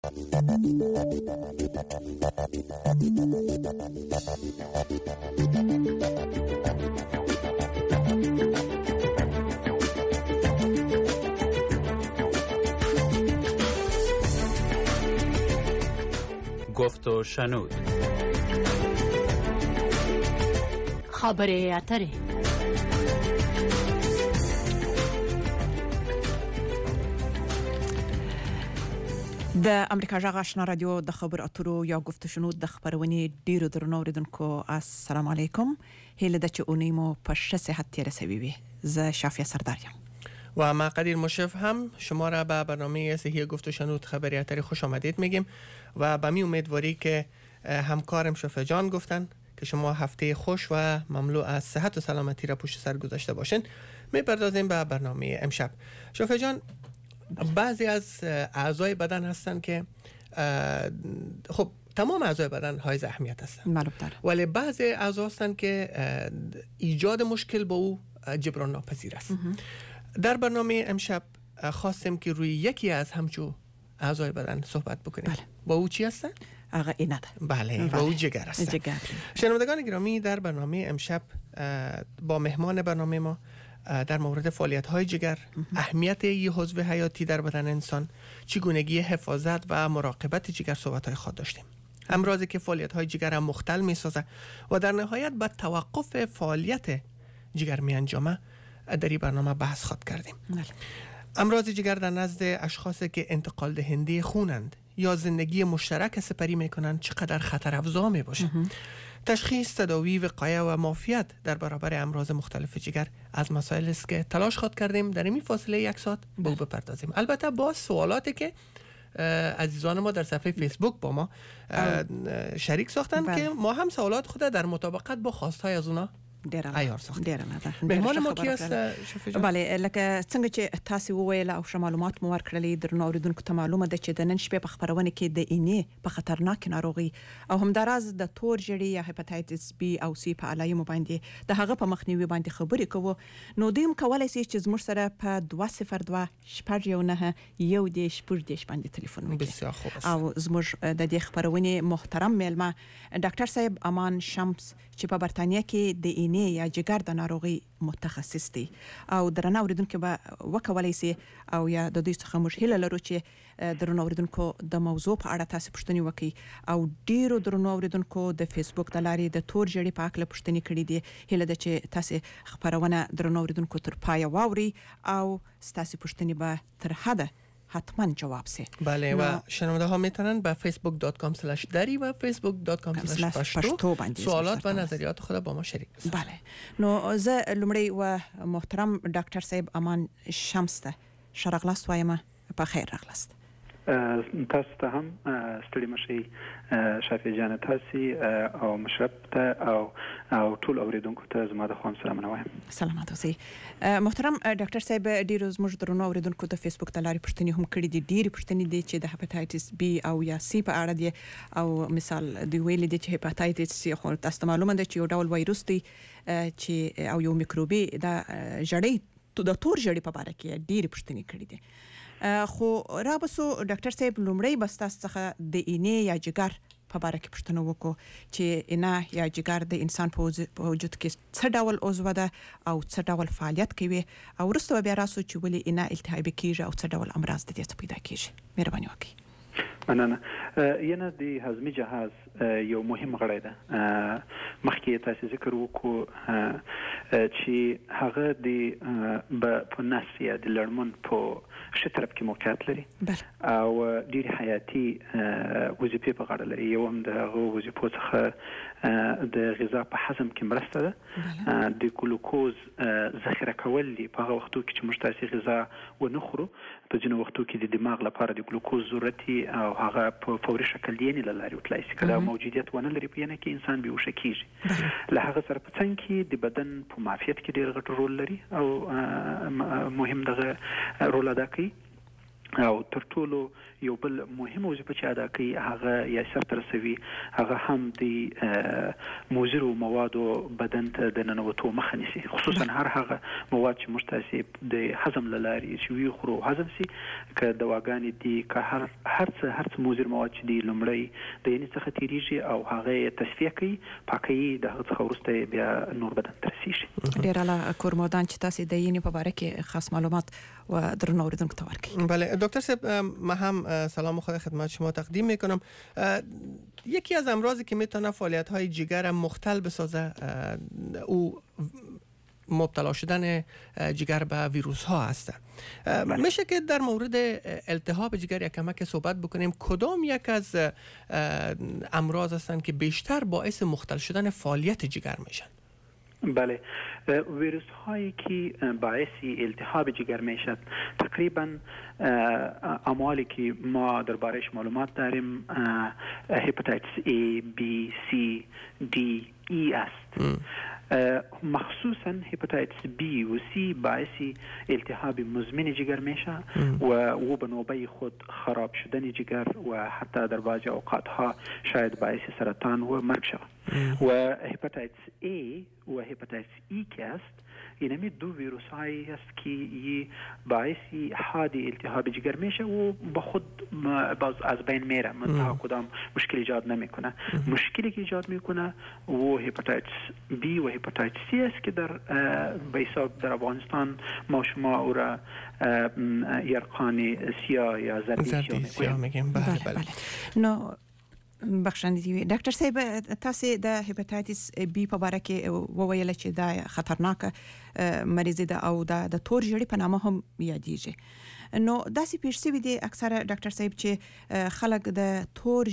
گفت و شنود. خبره اتره. د امریکا جغ آشنا رادیو د خبر اترو یا گفت و شنود د خبرونې ډیرو درنو اوریدونکو السلام علیکم. هیله ده چې اونۍ مو په ښه صحت تیره شوې وي. زه شافیه سردار یم و ما قدیر مشرف هم شما را به برنامه صحی گفت و شنود خبری اتری خوش آمدید میگیم و به می امیدواری که همکارم شفیع جان گفتن که شما هفته خوش و مملو از صحت و سلامتی را پشت سر گذاشته باشین. میپردازیم به برنامه امشب. شفیع جان، بعضی از اعضای بدن هستن که خب تمام اعضای بدن حائز اهمیت هستن، ولی بعضی اعضا هستن که ایجاد مشکل با او جبران ناپذیر است. در برنامه امشب خواستیم که روی یکی از همچو اعضای بدن صحبت بکنیم. بله. با او چی هستن؟ آقا اینه ده. بله، با او جگر هستن. شنوندگان گرامی، در برنامه امشب با مهمان برنامه ما در مورد فعالیت‌های جگر، اهمیت این عضو حیاتی در بدن انسان، چگونگی حفاظت و مراقبت جگر صحبت‌های خود داشتیم. امراضی که فعالیت‌های جگر هم مختل می‌سازه و در نهایت به توقف فعالیت جگر می‌انجامه در این برنامه بحث خود کردیم. امراض جگر در نزد اشخاصی که انتقال دهنده خونند یا زندگی مشترک سپری میکنند چقدر خطر افزا می باشه. تشخیص، تداوی، وقایه و معافیت در برابر امراض مختلف جگر از مسائل است که تلاش خود کردیم در این فاصله یک ساعت به او بپردازیم. البته با سوالاتی که عزیزان ما در صفحه فیسبوک با ما شریک ساختن که ما هم سوالات خود در مطابقت با خواستهای از اونا عیار ساختیم. مهمان ما کی است شفیع جان؟ بله، لکه څنګه چې تاسو وویل او معلومات مو ورکړلې درنو اوریدونکو ته معلومه ده چې د نن شپې په خبرونه کې د اینې په خطرناک ناروغي او همداراز د تور ژړې یا هپاتایتس بی او سی په علایمو باندې د هغه په مخنیوي باندې خبرې کوو. نو دوی هم کولای شي چې زموږ سره په 202 شپږ یو نه یو دېرش شپږ دېرش باندې تلیفون وکړي او زموږ د دې خبرونې محترم میلمه ډاکټر صاحب امان شمس چې په برتانیا کې د یا جگر د ناروغي متخصص دی او درنه اوریدونکو به وکولای شي او یا د دوی څخه موږ هیله لرو چې درنه اوریدونکو د موضوع په اړه تاسو پوښتنې وکړي او ډیرو درنه اوریدونکو د فیسبوک د لارې د تور ژړې په اړه پوښتنې کړې دي. هیله ده چې تاسو خبرونه درنه اوریدونکو تر پای واوري او تاسو پوښتنې به تر حده حتما جواب سه. بله و شنونده ها میتونن به facebook.com/dari و facebook.com/pashto سوالات و نظریات خود با ما شریک بسازن. بله. نو زه لومړی و محترم ډاکټر صاحب امان شمس ته شرغلاست وایم، په خیر راغلاست. تاسو ته هم ستړي مشي شافیه جان، تاسو او مشرف ته او ټول اوریدونکو ته زما د خوان سلام وایم. سلامات اوسئ. محترم ډاکټر صاحب، ډیرو زموږ درنو اوریدونکو د فیسبوک د لارې پوښتنې هم کړې دي. ډیرې پوښتنې دي چې د هپاتایتس بی او یا سی په اړه دي او مثال دی ویل دي چې هپاتایتس خو تاسو معلومه ده چې یو ډول وایروس دی چې او یو میکروبي د ژړې د تور ژړې په اړه کې ډیرې پوښتنې کړې دي. خو را بسو ډاکټر صاحب لومړی بس تاسو څخه د اینې یا جگر په اړه کې پوښتنه وکړو چې اینه یا جگر د انسان په وجود کې څه ډول عضو ده او څه ډول فعالیت کوي او وروسته بیا راسو چې ولې اینه التهابي کیږي او څه ډول امراض د دې پیدا کیږي. مهرباني وکړئ. مننه. ینه د هضمي جهاز یو مهم غړی ده. مخکې تاسو ذکر وکړو چې هغه په نس یا د لړمون په ښه طرف کې موقعیت لري او ډېر حیاتي وظیفې په غاړه لري. یو هم د هغو وظیفو څخه د غذا په هضم کې مرسته ده. د ګلوکوز ذخیره کول دي. په هغه وختو کې چې موږ تاسې غذا ونه خورو، په ځینو وختو کې د دماغ لپاره د ګلوکوز ضرورت او هغه په فوري شکل دی نه لري وتلای شي. کله موجودیت ونه لري په ینه کې انسان بیهوشه کیږي. له هغه سره په څنګ کې د بدن په معافیت کې ډېر غټ رول لري او مهم دغه رول ادا کوي. او تر ټولو یو بل مهم وظیفه چې ادا کوي هغه یا سرته رسوي هغه هم د مضرو موادو بدن ته د ننوتو مخه نیسي، خصوصا هر هغه مواد چې موږ تاسو د هضم لاري چې وی خورو هضم سي که دواګانې دي که هر څه مضر مواد چې دي لمړی د یعنی څخه تیریږي او هغه تصفیه کوي پاکي د هغه څخه ورسته بیا نور بدن ته رسیږي. ډیر اعلی کورمودان چې تاسو د یعنی په اړه کې خاص معلومات و درنو اوریدونکو ته ورکړي. بله دکتر صاحب ما هم سلام خود خدمت شما تقدیم میکنم. یکی از امراضی که میتونه فعالیت های جگر مختل بسازه او مبتلا شدن جگر به ویروس ها هست. میشه که در مورد التهاب جگر یک کمک صحبت بکنیم کدام یک از امراض هستند که بیشتر باعث مختل شدن فعالیت جگر میشن؟ بله ویروس هایی که باعث التهاب جگر میشد تقریبا اعمالی که ما دربارش معلومات داریم هپاتیتس A, B, C, D, E است. مخصوصا هپاتیتس B و C باعث التهاب مزمن جگر میشه و به نوبه خود خراب شدن جگر و حتی در بعضی اوقات ها شاید باعث سرطان و مرگ شود. و هپاتیتس A و هپاتیتس E که است اینمی دو ویروس هایی است که باعث حاد التهاب جگر میشه و با خود باز از بین میره منتها کدام مشکل ایجاد نمیکنه. مشکلی که ایجاد میکنه و هپاتیتس B و هپاتیتس C است که در بیساب در افغانستان ما شما او را یرقان سیاه یا زردی سیاه میگیم. بله. نو بخښنه ډاکټر صاحب تاسو د هپاتیتس بی په اړه کې وویل چې دا خطرناک مریضي ده او د تور ژړې په نامه هم یادېږي. نو داسې پیښ شوي دي اکثره ډاکټر صاحب چې خلک د تور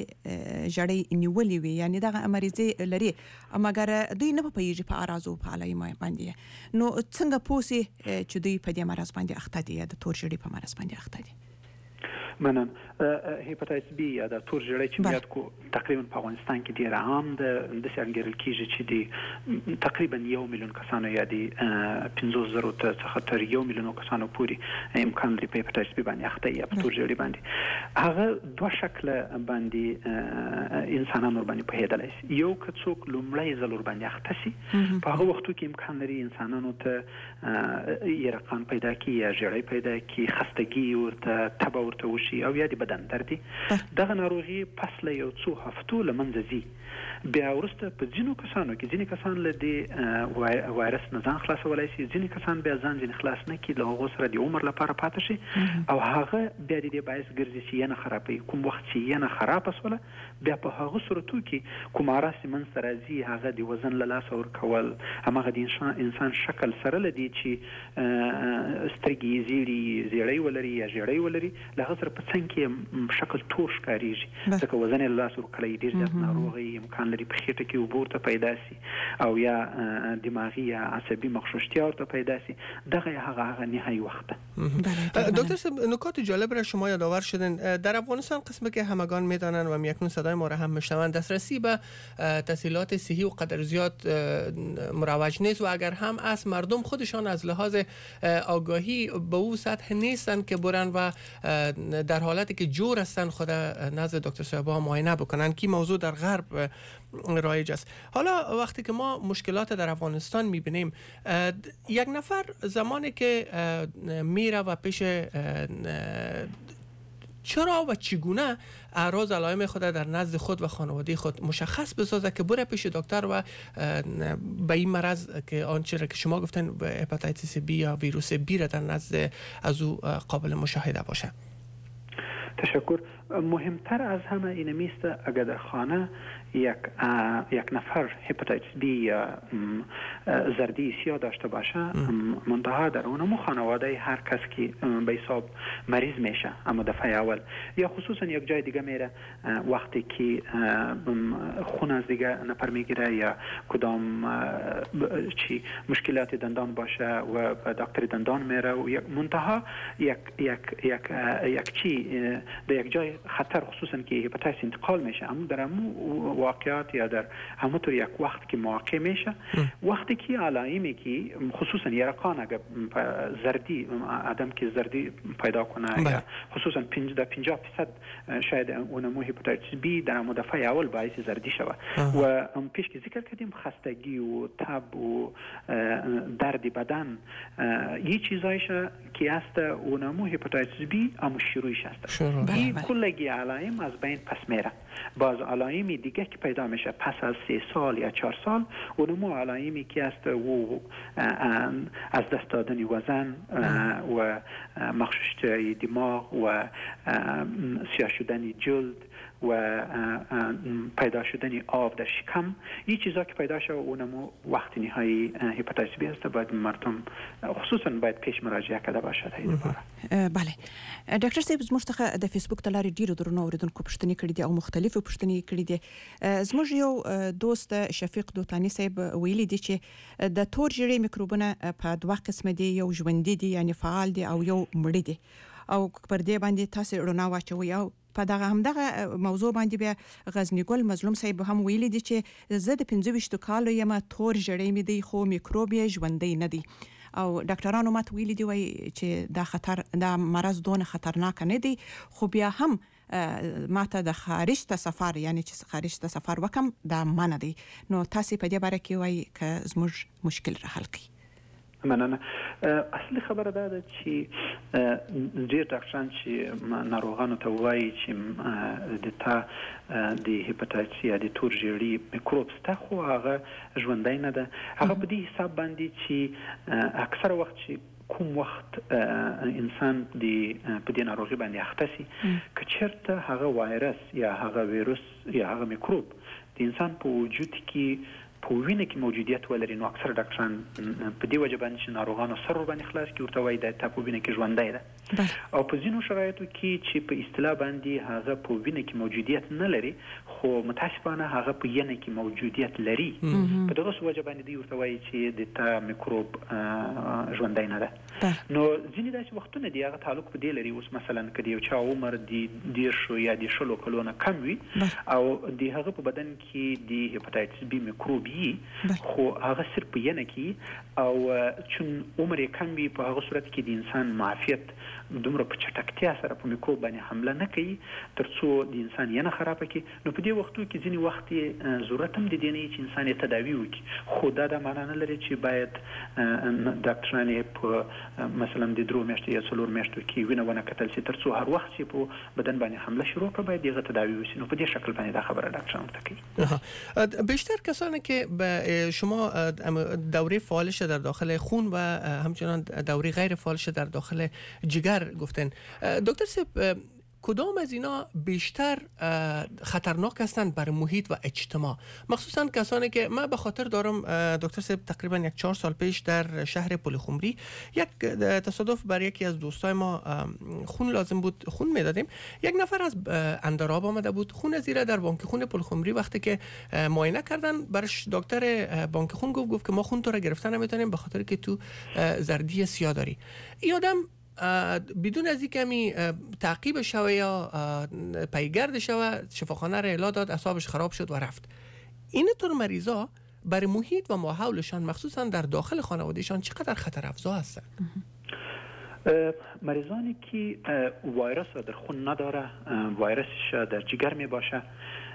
ژړې نیولې وي یعنی دغه مریضي لري مګر دوی نه پوهیږي په اعراضو په علایمو باندې. نو څنګه پوسي چې دوی په دې مرض باندې اخته دي یا د تور ژړې په مرض باندې اخته دي؟ منم هپاتیتس B یا د تور ژړې چې میاد کو تقریبا په افغانستان کې ډیر عام ده د څنګهل کېږي چې دی تقریبا 1 میلیون کسانو یا دی 500,000 څخه تر 1 میلیون کسانو پورې امکان لري په هپاتیتس B باندې اخته یا په تور ژړې باندې. هغه دوه شکل باندې انسانانو باندې په هدل شي. یو که څوک لومړی ځل باندې اخته شي په هغه وختو کې امکان لري انسانانو ته یرقان پیدا کی یا ژړې پیدا کی خستګي ورته تبه ورته او یا د بدن دردي دغه ناروغي پس له یو څو هفتو لمنځه ځي. بیا ورسته په ځینو کسانو کې ځینې کسان له دې وایرس نه ځان خلاصولای شي، ځینې کسان بیا ځان ځین خلاص نه کړي له هغه سره د عمر لپاره پاتې شي او هغه بیا د دې باعث ګرځي چې نه خرابوي. کوم وخت چې نه خراب اسوله بیا په هغه صورتو کې کوم راس من سره ځي هغه د وزن له لاس ور کول هغه د انسان شکل سره لدی چې سترګې زیړی ولري یا ژړی ولري له سره په څنګه کې شکل تور ښکاریږي ځکه وزن له لاس ور کړی ډیر ځات ناروغي امکان لري په خېټه کې وبورته پیدا سي او یا دماغي یا عصبي مخشوشتیا ورته پیدا سي. دغه هغه نهایی وخت. دکتر صاحب نکات جالب را شما یادآور شدن. در افغانستان قسمی که همگان میدانند و اکنون صدای ما را هم میشنوند دسترسی به تسهیلات صحی و قدر زیاد مروج نیست و اگر هم از مردم خودشان از لحاظ آگاهی به او سطح نیستند که برن و در حالتی که جور هستند خود نزد دکتر صاحبا معاینه بکنن که موضوع در غرب رایج است. حالا وقتی که ما مشکلات در افغانستان میبینیم یک نفر زمانی که میره و پیش چرا و چگونه اعراض علائم خود در نزد خود و خانواده خود مشخص بسازه که بره پیش دکتر و به این مرض که آنچه را که شما گفتن هپاتیتس B یا ویروس B را در نزد از او قابل مشاهده باشه؟ تشکر. مهمتر از همه این میست اگر در خانه یک نفر هپاتیتس B یا زردی سیاه داشته باشه منتها در اونم خانواده هر کس که به حساب مریض میشه اما دفعه اول یا خصوصا یک جای دیگه میره وقتی که خون از دیگه نفر میگیره یا کدام چی مشکلات دندان باشه و دکتر دندان میره و منتها یک چی در یک جای خطر خصوصا که هپاتیتس انتقال میشه، اما در همون واقعات یا در همونطور یک وقت که واقع میشه، وقتی که علائمی که خصوصا یرقان اگر زردی آدم که زردی پیدا کنه یا خصوصا 50% شاید اونمو هپاتیتس بی در همون دفعه اول باعث زردی شود و پیش که ذکر کردیم خستگی و تب و درد بدن یه چیزایش که است اونمو هپاتیتس بی اما شروعش است. این کلگی علائم از بین پس میره. باز علائمی دیگه که پیدا میشه پس از 3 سال یا 4 سال اونمو علائمی که است و از دست دادن وزن و مخشوشی دماغ و سیاه شدن جلد و پیدا شدن آب در شکم، این چیزا که پیدا شد اونمو وقت نهایی هپاتیتس بی است. باید مردم خصوصا باید پیش مراجعه کرده باشد. بله ډاکټر صاحب زموږ څخه د فیسبوک د لارې ډیرو درنو اوریدونکو پوښتنې کړې دي او مختلفو پوښتنې کړې دي. زموږ یو دوست شفیق دوتانی صاحب ویلي دي چې د تور ژیړي میکروبونه په دوه قسم دي، یو ژوندۍ دي یعنی فعال دي او یو مړ دي، او پر دې باندې تاسو رڼا واچوي. او په همدغه موضوع باندې بیا غزنی ګل مظلوم صاحب هم ویلي دي چې زه د 25 کالو یم، تور ژیړی مې دی خو میکروب یې ژوندۍ نه دی. او ډاکټرانو ماته ویلي دي وای چې دا مرض دونه خطرناک نه دی، خو بیا هم ماته د خارج ته سفر یعنی چې خارج ته سفر وکم دا منه دی. نو تاسو په دې باره کې وای که زموږ مشکل را حل کړئ. مننه. اصلي خبره ده چې ډېر ډاکټران چې ناروغانو ته وایي چې د هپاتیتس یا د تور ژیړي میکروب سته خو هغه ژوندی نه ده. هغه په دې حساب باندې چې اکثر وخت چې کوم وخت انسان په دې ناروغي باندې اخته سي که چېرته هغه وایرس یا هغه ویروس یا هغه میکروب د انسان په وجود کې په وینه کې موجودیت ولري، نو اکثر ډاکټران په دې وجه باندې چې ناروغانو سر باندې خلاص کی ورته وایي د په وینه کې ژوندی ده. او په ځینو شرایطو کې چې په اصطلاح باندې هغه په وینه کې موجودیت نه لري خو متاسفانه هغه په ینه کې موجودیت لري، په دغه وجه باندې دی ورته وایي چې د تا میکروب ژوندی نه ده. نو ځینې داسې وختونه دي هغه تعلق په دې لري، اوس مثلا که د یو چا عمر د 10 یا د 16 کلونو کم وي او د هغه په بدن کې د هپاتیتس بی میکروب خو هغه صرف په ینه کې او چون عمر کم وي په هغه صورت کې د انسان معافیت دومره په چټکتیا سره په میکروب باندې حمله نه کوي ترڅو د انسان ینه خراب کړي. نو په دې وختو کې ځینې وخت ضرورت هم د دې نه چې انسان یې تداوی وکړي، خو دا د معنا نه لري چې باید ډاکټران یې په مثلا د 3 میاشتو یا 4 میاشتو کې وینه ونه کتل شي ترڅو هر وخت چې په بدن باندې حمله شروع کړي باید یې تداوی وشي. نو په دې شکل باندې دا خبره ډاکټران ورته کوي. بیشتر کسانی که به شما دوره فعالش در داخل خون و همچنان دوره غیر فعالش در داخل جگر گفتن، دکتر صاحب کدام از اینا بیشتر خطرناک هستند برای محیط و اجتماع؟ مخصوصا کسانی که من به خاطر دارم دکتر صاحب تقریبا 4 سال پیش در شهر پلخمری یک تصادف بر یکی از دوستای ما خون لازم بود، خون میدادیم، یک نفر از اندراب آمده بود، خون زیره در بانک خون پلخمری وقتی که معاینه کردن برش دکتر بانک خون گفت که ما خون تو را گرفتن نمیتونیم به خاطر که تو زردی سیاه داری. این آدم بدون از اینکه تعقیب شوه یا پیگرد شوه شفاخانه را اعلام داد، اعصابش خراب شد و رفت. این طور مریضا برای محیط و ماحولشان مخصوصا در داخل خانوادهشان چقدر خطر افزا هستند؟ مریضانی که ویروس در خون نداره، ویروسش در جگر می باشه،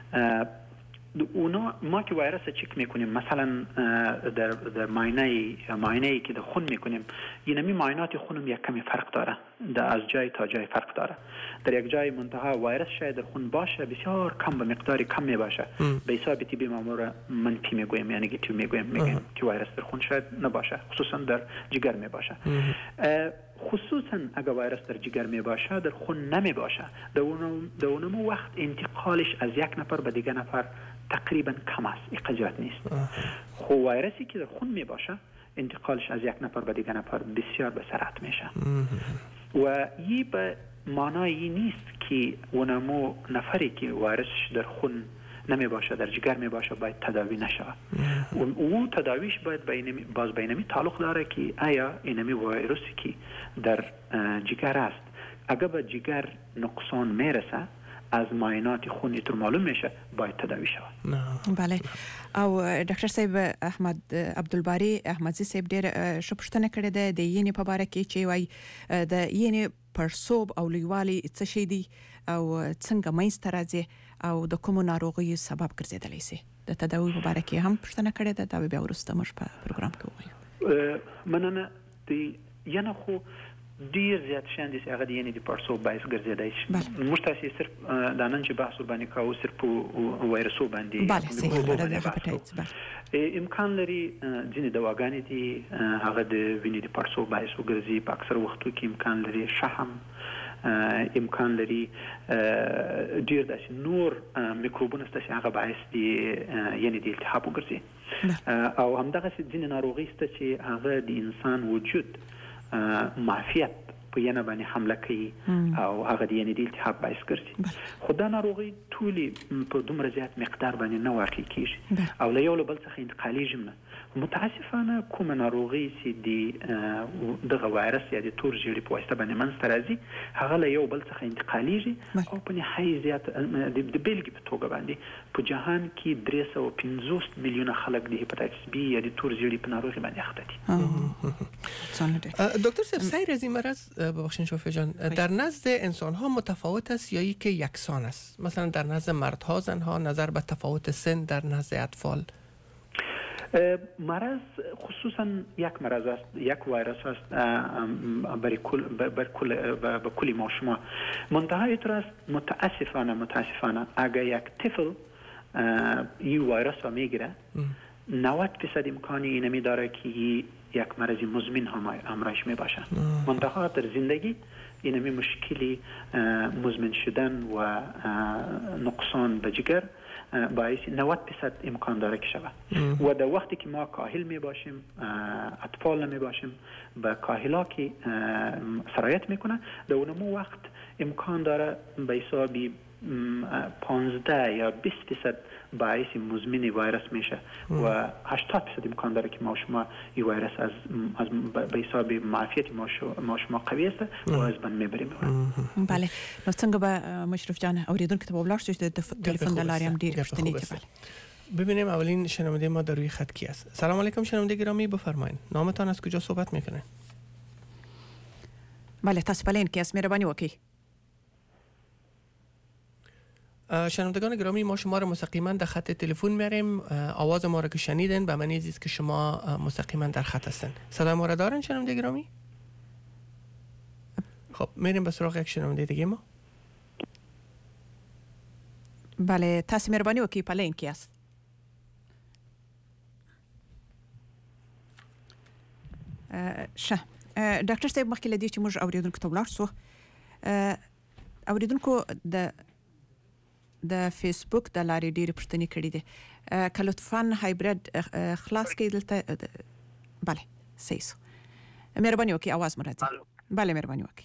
اونا ما که ویروس چک میکنیم مثلا در معاینه که در خون میکنیم، اینمی معاینات خونم یک کمی فرق داره، از جای تا جای فرق داره. در یک جای منتها ویروس شاید در خون باشه بسیار کم، به مقداری کم میباشه، به حساب طبی مامور منفی میگویم یا نگاتیو میگیم که ویروس در خون شاید نباشه، خصوصا در جگر میباشه. خصوصا اگر ویروس در جگر می باشه در خون نمی باشه، در اونمو وقت انتقالش از یک نفر به دیگر نفر تقریبا کم است، اقجات نیست. خو ویروسی که در خون می باشه انتقالش از یک نفر به دیگر نفر بسیار به سرعت میشه و این به معنای نیست که اونمو نفری که ویروسش در خون نمی باشه در جگر می باشه باید تداوی نشه. او تداویش باید باز بینمی تعلق داره که آیا اینمی ویروسی که در جگر است اگر به جگر نقصان میرسه از معاینات خونی تر معلوم میشه باید تداوی شود. بله. او ډاکټر صاحب احمد عبدالباری احمدزي صاحب ډېر شپشتنه کړې ده د یینې په اړه کې چې وای د یینې پړسوب او لویوالي څه شي دي او څنګه مینځته راځي او د کومو ناروغیو سبب ګرځیدلی شي. د تداوی په اړه کې هم پوښتنه کړې ده، دا بیا وروسته موږ په پروګرام کې وایو. مننه. یعنی خو ډیر زیات شان دي هغه د یعنی د پړسوب باعث ګرځیدای شي. موږ تاسو صرف د نن چې بحث باندې کوو صرف وایرسو باندې امکان لري ځینې دواګانې دي هغه د وینې د پړسوب باعث وګرځي. په اکثر وختو کې امکان لري شحم، امکان لري ډیر داسې نور میکروبونه چې هغه باعث دي یعنی د التهاب وګرځي. او همدغه ځینې ناروغي ست چې هغه د انسان وجود معافیت په ینه باندې حمله کوي او هغه د یعنی د التهاب باعث ګرځي. خو دا ناروغي ټولي په دومره زیات مقدار باندې نه واقع کیږي او له یو له بل څخه انتقالي جمله. متاسفانه کومه ناروغي چې دغه وایرس یا د تور ژیړي په واسطه باندې منځته راځي هغه له یو بل څخه انتقالیږي او په نهایت زیات د بیلګې په توګه باندې په جهان کې 350 میلیونه خلک د هپاتایتس بی یا د تور ژیړي په ناروغي باندې اخته دي. دکتر صاحب سیر از این مرض ببخشید شوفی جان در نزد انسان ها متفاوت است یا که یکسان است؟ مثلا در نزد مردها زنها نظر به تفاوت سن در نزد اطفال؟ مرض خصوصا یک مرض است، یک ویروس است برای کل ما شما. منتهای طور است متاسفانه اگر یک طفل این ویروس را میگیره 90% امکانی اینمی داره که یک مرض مزمن همراهش میباشه. منتها در زندگی اینمی مشکلی مزمن شدن و نقصان به جگر باعث 90% امکان داره که شود. و در وقتی که ما کاهل می باشیم، اطفال نمی باشیم، به کاهلا که سرایت میکنه، در اونمو وقت امکان داره به حسابی 15 یا 20% باعث مزمن ویروس میشه و 80% امکان داره که ما شما این ویروس از به حساب معافیت ما شما قوی است و از بین میبریم. بله. نو څنګه به مشرف جان اوریدونکو ته وبلار شو د تلیفون د لارې هم ډیر پښتني دي. بله. ببینیم اولین شنونده ما در روی خط کی است. سلام علیکم شنونده گرامی، بفرمایید نامتان از کجا صحبت میکنین؟ بله تاسو پلین کی است، مهربانی وکړئ. شنوندگان گرامی ما شما را مستقیما در خط تلفن میاریم. آواز ما را که شنیدن به معنی است که شما مستقیما در خط هستن. صدای ما را دارن شنونده گرامی؟ خب میریم به سراغ یک شنونده دیگه ما. بله تاسو مهربانی وکړئ پلین کی است. شه ډاکټر صاحب مخکې لدی چې موږ اوریدونکو ته ولاړ سو. اوریدونکو د فیسبوک د لارې ډېرې پوښتنې کړې دي. که لطفاً هایبرید خلاص کړئ دلته. بله صحیح سو. مهرباني وکړئ آواز مو راځي. بله مهرباني وکړئ.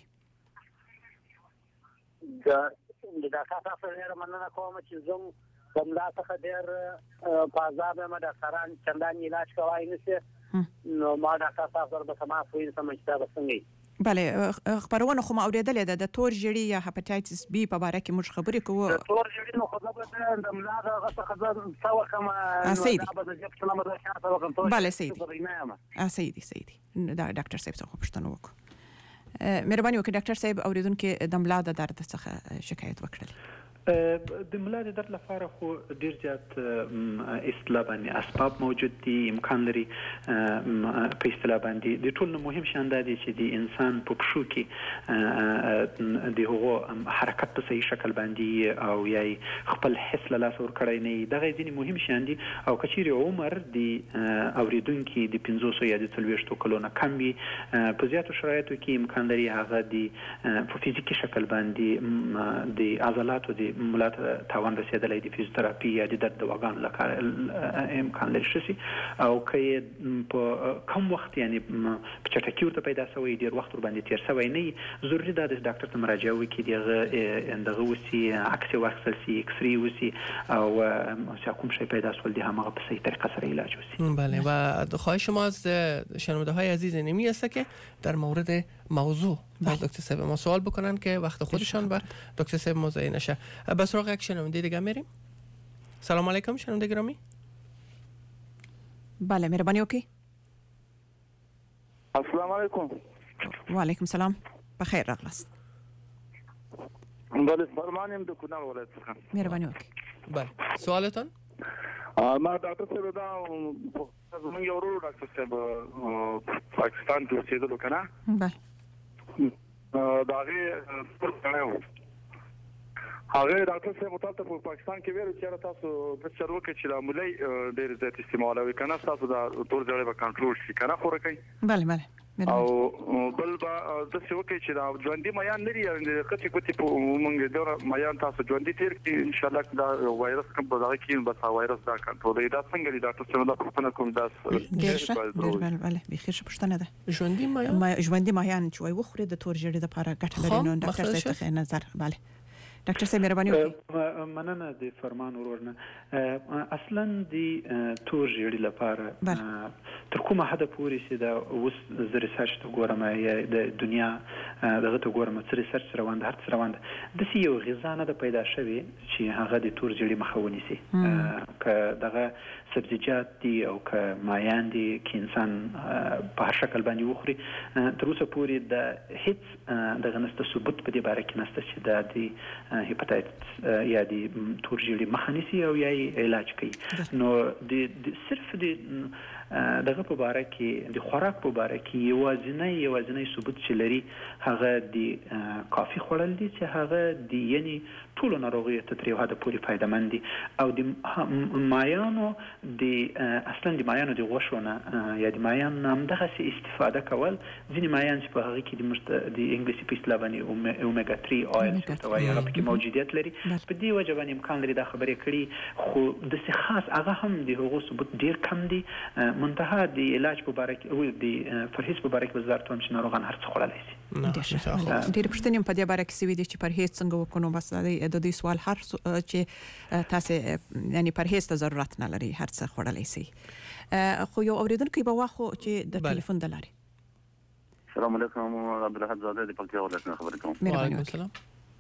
د ډاکټر صاحب سره مننه کوم چې زم په ملا څخه ډېر په عذاب یم. ډاکټران چندان علاج کوي نشي نو ما ډاکټر صاحب سره به سما کوي سمجھتا به څنګه. بله خبرونه خو ما اورېدلې ده د تور ژیړي یا هپاتایتس بی په اړه کې موږ خبرې کوو. د تور ژیړي نو خو دا به د ملا دغه څخه څه وکم بله صحیح دي صحیح دي. دا ډاکټر صاحب څخه پوښتنه وکړو. مهرباني وکړئ ډاکټر صاحب اوریدونکو د ملا د درد څخه شکایت وکړل. د ملا د درد لپاره خو ډیر زیات اصطلاح باندې اسباب موجود دي. امکان لري په اصطلاح باندې د ټول مهم شان دی چې د انسان په پښو کې د هغو حرکت په صحیح شکل باندې او یا خپل حس له لاس ور کړی نه. دغه ځینې مهم شان دي او کچېرې عمر د اوریدونکو د 500 یا د 40 کلو نه کم وي په زیاتو شرایطو کې امکان لري هغه د په فزیکي شکل باندې د عضلاتو د ملات تاوان رسیدلی د فیزیوتراپي یا د درد دواګانو لپاره امکان لري شي او که په کم وخت یعنی په چټکۍ ورته پیدا شوی ډیر وخت ور باندې تیر شوی نه ضروري ده د ډاکټر ته مراجعه وکړي. دغه وسی عکس واخیستل شي، ایکس ری وسی او کوم شی پیدا شول د همغه په صحیح طریقه سره علاج وسی. بله و خواهش ما از شنونده های عزیز اینمی است که در مورد موضوع دکتر صاحب ما سوال بکنن که وقت خودشان به دکتر صاحب مزاحم نشه. به سراغ یک شنونده دیگه میریم. سلام علیکم شنونده گرامی. بله مهربانی اوکی. السلام علیکم. و علیکم سلام. بخیر راغلاست. بله فرمانیم د کونړ ولایت څخه. مهربانی اوکی. بله سوالتون؟ ما ډاکټر صاحب دا زموږ یو ورور ډاکټر صاحب پاکستان کې اوسېدلو کنه. بله. دا هغه هغه ډاکټر صاحب تاسو په پاکستان کې ویل چې تاسو د چروکې چې معمولی ډېر زیات استعمالوي کنه تاسو دا تور ځړې به کنټرول شي کنه خو راکې. بله بله. او بل با د څه وکړي چې دا ژوندۍ میان لري د کچې کوتي په موږ د میان تاسو ژوندۍ تیر کې ان شاء الله دا وایرس کوم په دغه کې بس وایرس دا کنټرول دا څنګه دی ډاکټر صاحب دا پوښتنه کوم دا بله بله بخیر شه پوښتنه ده. ژوندۍ میان چې وای وخوري د تور ژړې لپاره ګټه لري نو ډاکټر صاحب ته نظر. بله ډاکټر صاحب مهرباني وکړئ. مننه د فرمان ورورنه. اصلا د تور ژړې لپاره تر کومه حد پورې چې دا اوس د ریسرچ ته ګورم یا د دنیا دغه ته ګورم چې ریسرچ روان ده هر څه روان ده د یو غذا نه د پیدا شوی چې هغه د تور ژړې مخه ونیسي. که دغه سبزیجات دي او که مایان دي چې انسان په هر شکل باندې وخوري تر اوسه پورې د هیڅ دغه نسته ثبوت په دې باره کې نسته چې دا د هپاتایتس یا د تور ژړې مخه نیسي او یا علاج کوي. نو د صرف د دغه په باره کې د خوراک په باره کې یوازینی ثبوت چې لري هغه د کافي خوړل دي چې هغه د یعنی ټول ناروغیو ته تر یو حد پورې فایدهمند دي او د مایانو د اصلا د مایانو د غوښونه یا د مایان نام دغه سي استفاده کول ځینې مایان چې په هغه کې د انګلیسي په اصطلاح باندې اوميګا 3 اویل څه وایي هغه پکې موجودیت لري. په دې وجه باندې امکان لري دا خبرې کړي خو د څه خاص هغه هم د هغو ثبوت ډیر کم دي. منتها د علاج په باره کې او د پرهیز په باره کې وزارت هم چې ناروغان هر څه خوړلای شي. ډېر پوښتنې په دې باره کې سوي دي چې پرهیز څنګه وکړو. بس د دې سوال هر چې تاسو یعنی پرهیز ته ضرورت نه لري هر څه خوړلای شي. خو یو اوریدونکو به واخو چې د ټلیفون د لارې. السلام علیکم عبدالحد زاده د پکتیا ولایت نه خبرې کوم. وعلیکم السلام.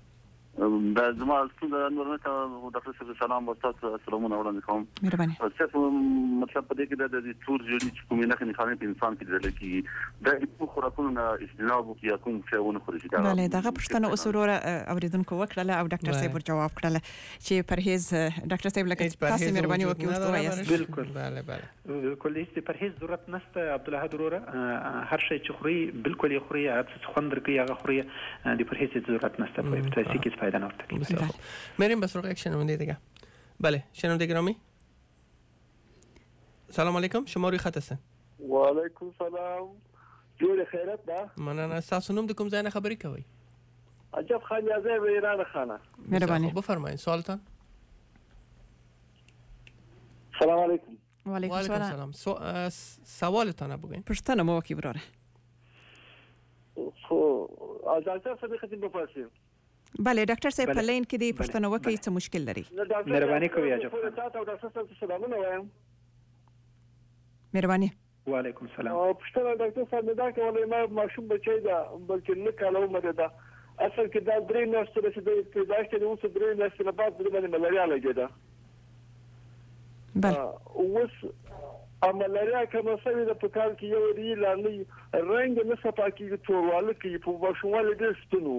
دا زما څنګه نور ته ډاکټر صاحب سلام واستاته سلامونه وړاندې کوم. مهرباني. څه مطلب په دې کې د تور ژړې چې کومې نه خني په انسان کې دلته کې دا په خوراکونو استناب یا کوم څه ونه خوري دا. بله دغه پوښتنه اوس وروره اوریدونکو وکړه او ډاکټر صاحب جواب کړل چې پرهیز ډاکټر صاحب لکه تاسو مهرباني وکړئ او وایاست. بالکل بله بالکل هیڅ پرهیز ضرورت نشته عبدالحد وروره. هر شی چې خوري بالکل یې خوري هغه خوند درکې هغه خوري د پرهیز ضرورت نشته په تاسو کې فایده نه ورته. میریم به سراغ یک شنونده دیگه. بله شنونده گرامی سلام علیکم شما روی خط هستین. و علیکم سلام جور خیرت ده. من از تاسو نوم د کوم ځای نه خبرې کوي؟ عجب خان یازه و ایران خانه. مهرباني. بفرمایئ سوالتان. سلام علیکم. و علیکم سلام. سوالتان بگوین. پوښتنه مو وکړئ براره. خو ډاکټر صاحب خدمت بپاسیم. بله ډاکټر صاحب په لین کې دی پوښتنه وکړئ څه مشکل لري. مهرباني کوئ عجب. ډاکټر صاحب سلامونه وایم. مهرباني. وعلیکم السلام. پښتنه ډاکټر صاحب دا کولای ما ماشوم بچی دا بلکې نه کالو مده دا اصل کې دا درې میاشتې چې د پیدایښت د اوس درې میاشتې نه بعد د ملاریا لګیدا. بله اوس ملاریا کومه سوي د پکال کې یو ری لانی رنگ نه صفاکی تورواله کې په ماشوماله دې ستنو.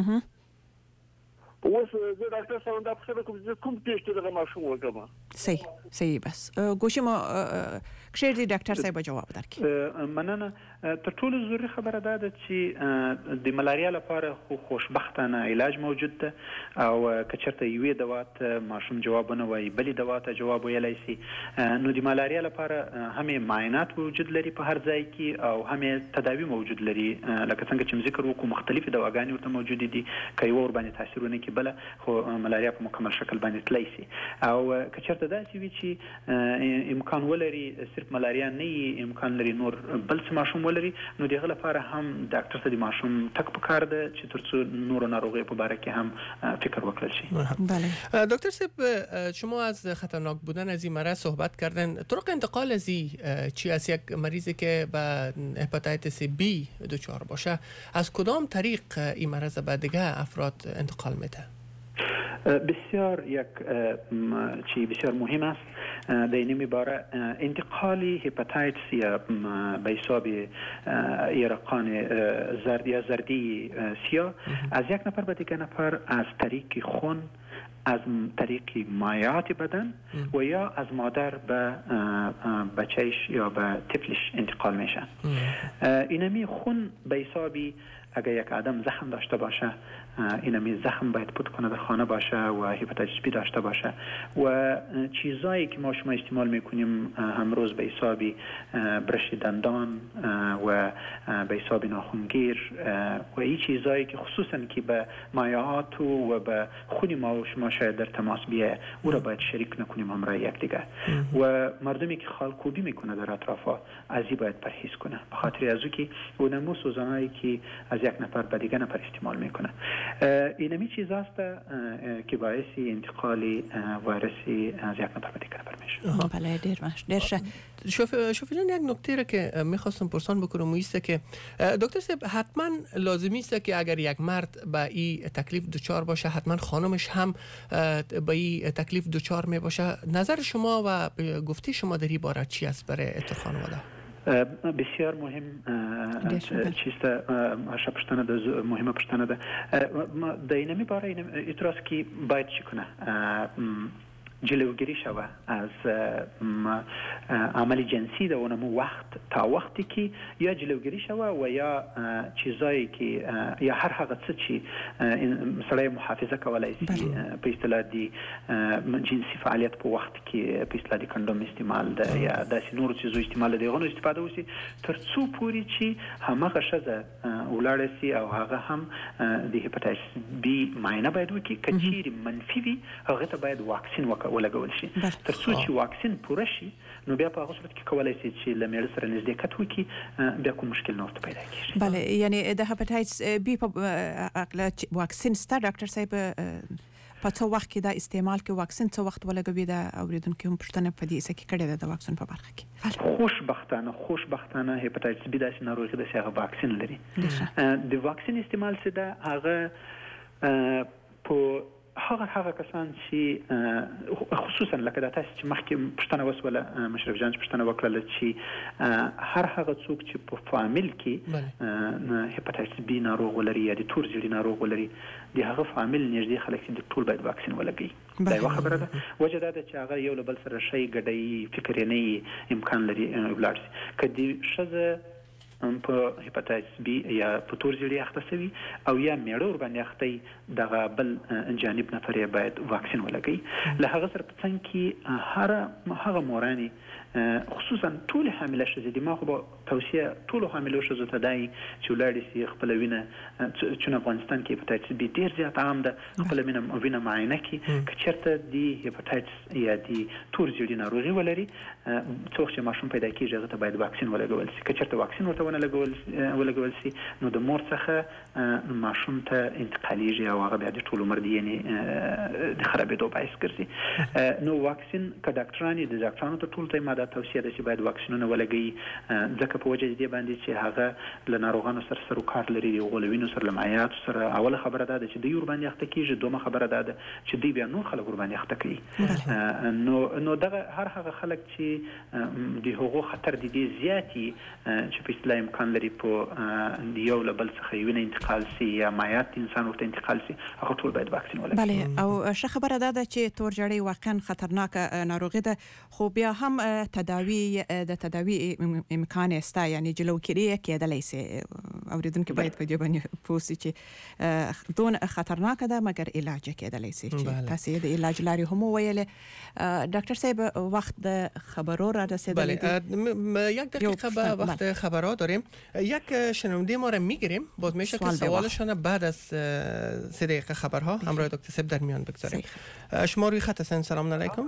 اوس زه ډاکټر صاحب دا په کوم ټیسټ دغه ماشوم وکم. صحیح بس ګوشم کښې دی ډاکټر صاحب جواب درکړي. مننه. تر ټولو ضروري خبره دا ده چې د ملاریا لپاره خو خوشبختانه علاج موجود ده او که چېرته یوې دوا ته ماشوم جواب ونه وایي بلې دوا ته جواب ویلی شي نو د ملاریا لپاره هم معاینات موجود لري په هر ځای کې او هم تداوی موجود لري لکه څنګه چې ذکر وکړو مختلفې دواګانې ورته موجودې دي که یوه ورباندې تاثیر ونه کړي کې بل خو ملاریا په مکمل شکل باندې تللی شي او که چېرته داسې وي چې امکان ولري صرف ملاریا نه وي امکان لري نور بل څه ماشوم ولري نو د هغه لپاره هم ډاکټر ته د ماشوم تک پکار ده چې تر څو نورو ناروغیو په باره کې هم فکر وکړل شي. بله دکتر صاحب شما از خطرناک بودن از این مرض صحبت کردن. طرق انتقال از چی از یک مریضی که به هپاتیتس بی دچار باشه از کدام طریق این مرض به دیگه افراد انتقال میده؟ بسیار یک چی بسیار مهم است در این میباره انتقال هپاتیتس یا به حساب یرقان زرد یا زردی سیاه از یک نفر به دیگر نفر از طریق خون از طریق مایعات بدن و یا از مادر به بچهش یا به طفلش انتقال میشه. اینمی خون به حسابی اگر یک آدم زخم داشته باشه اینمی زخم باید پود کنه در خانه باشه و هپاتیتس بی داشته باشه و چیزایی که ما شما استعمال میکنیم امروز به حسابی برش دندان و به حساب ناخنگیر و این چیزایی که خصوصا که به مایعات و به خون ما و شما شاید در تماس بیه او را باید شریک نکنیم همراه یکدیگر و مردمی که خالکوبی میکنه در اطرافا از این باید پرهیز کنه به خاطر از او که اونمو سوزنایی که از یک نفر به دیگر نفر استعمال میکنه. اینمی چیز است که باعث انتقال ویروسی از یک نفر به دیگر نفر میشه. بله دیر شوفی جان یک نکته را که میخواستم پرسان بکنم ایست که دکتر صاحب حتما لازمی است که اگر یک مرد به این تکلیف دچار باشه حتما خانمش هم به این تکلیف دچار می باشه. نظر شما و گفته شما در این باره چی است برای خانواده؟ بسیار مهم چیست اشا پشتنه ده مهمه پشتنه ده در اینمی باره ایتراز که باید چی کنه جلوگیری شوه از عمل جنسی در اونمو وقت تا وقتی که یا جلوگیری شوه و یا چیزایی که یا هر حقیقت چی مثلا محافظه کولای سی په اصطلاح دی جنسی فعالیت په وخت کې په اصطلاح دی کندوم استعمال ده یا داسې نور چیزو استعمال ده غو استفاده وسی تر څو پوری چې همغه شزه ولاړ سی او هغه هم د هپاتیتس بی معاینه باید وکړي کچیر منفي وي هغه ته باید واکسین ولګول شي تر څو چې واکسین پوره شي نو بیا په هغه صورت کې کولای شي چې له میړه سره نزدېکت وکړي بیا کوم مشکل نه ورته پیدا کیږي. بله یعنی د هپاتیتس بی په اغله واکسین ستا ډاکټر صاحب په څو وخت کې دا استعمال کې واکسین څو وخت ولګوي دا اوریدونکو هم پښتنه په دې څه کې کړي د واکسین په برخه کې خوشبختانه هپاتیتس بی داسې ناروغي ده چې هغه واکسین لري. د واکسین استعمال څه ده هغه په هغه کسان چې خصوصا لکه د تاسو چې مخکې پښتنه وسوله مشرف جان پښتنه وکړه چې هر هغه څوک چې په فامیل کې هپاتیتس بی ناروغ ولري یا د تور زیړي ناروغ ولري د هغه فامیل نږدې خلک د ټول باید واکسین ولګي. دا یو خبره ده. وجه دا ده چې هغه یو له بل سره شی ګډي فکر نه امکان لري ولاړ شي کدي شزه په هپاتیتس بی یا په تور زیړي اخته شوی او یا میړه ور باندې اخته دغه بل جانب نفر باید واکسین ولګي. له هغه سره په څنګه کې هغه مورانی خصوصا ټول حامله شوه د ما خو توصیه ټول حامله شوه ته دای چې ولاړ شي خپل وینه چې افغانستان کې هپاتیتس بی ډیر زیات عام ده خپل وینه معاینه کې کچرته دی هپاتیتس یا دی تور زیړي ناروغي ولري څوک چې ماشوم پیدا کیږي هغه ته باید واکسین ولګول شي. کچرته واکسین ورته ولګول شي نو د مور څخه ماشوم ته انتقالیږي او هغه بیا د ټول عمر دی د خرابېدو باعث ګرځي. نو واکسین که ډاکټرانو د ډاکټرانو ته ټول ته ماده توصیه ده چې باید واکسینونه ولګي ځکه په وجه دې باندې چې هغه له ناروغانو سره کار لري د غولوینو سره لمعیات سره اوله خبره ده چې دوی ور باندې اخته کیږي دومره خبره ده چې دوی بیا نور خلک ور باندې اخته کوي. نو دغه هر هغه خلک چې د حقوق خطر دي زیاتی چې په اصطلاح امکان لري په یو له بل څخه وینه انتقال سي یا مایعات انسان ورته انتقال سي هغه ټول باید واکسین ولګي. بله او ښه خبره ده چې تور زیړی واقعا خطرناک ناروغي ده خو بیا هم د تداوی امکان شایسته یعنی جلوگیری کېدلی سي اوریدونکو باید په دې باندې پوښتنه چې دون خطرناک ده مګر علاج کېدلی سي چې تاسو د علاج لاري هم ویل ډاکټر صاحب وخت د خبرو را رسیدلی یک دقیقه به وقت خبرات داریم یک شنونده ما را میگیریم باز میشه که سوالشان بعد از 3 دقیقه خبرها همراه دکتر صاحب در میان بگذاریم شما روی خط هستین سلام علیکم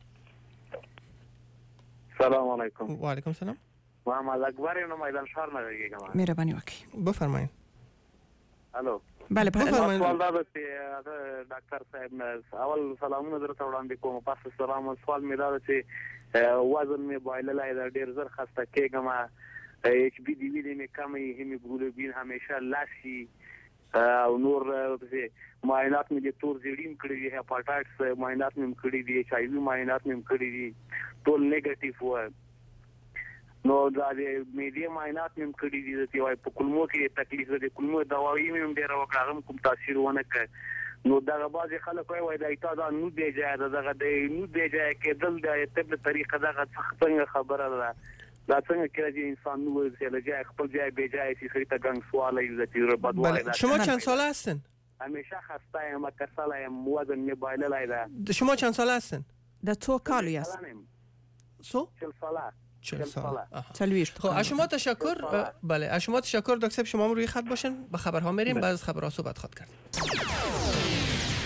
سلام علیکم و علیکم سلام محمد اکبر اینو میدان شهر نگیگم مهربانی وکیل بفرمایید الو بله بفرمایید سوال دا چې ډاکټر صاحب اول سلامونه درته وړاندې کوم پس سلام سوال مې دا چې وزن مې بایللای دا ډیر زر خسته کېږم ایچ بی دی وی مې کمې هیموګلوبین همیشه لاسي او نور معاینات مې د تور زیړیم کړی دي هپاتایټس معاینات مې کړی دي ایچ آی وی معاینات مې کړی دي ټول نیگیټیو و نو دا د میډیا معاینات مې کړی دي چې وايي په کلمو کې تکلیف د کلمو دوايي مې ډیر وکړم کوم تاثیر ونه کړ نو دا بعض خلک وایي دا ایتادا نو دی ځای دغه د نو دی ځای کې دل د طب طریقه دغه څنګه خبره ده دا څنګه کې انسان نو ځای خپل ځای به ځای چې خريطه ګنګ سوال یې د تیر بدوالي بله شما چند ساله هستین همیشه خسته ام کسل ام وزن می بایللای ده شما چند ساله هستین د تو کالو است سو 40 ساله تلویشت خب از شما تشکر بله از شما تشکر دکتر صاحب شما روی خط باشین به خبرها میریم بعد از خبرها صحبت خواهد کرد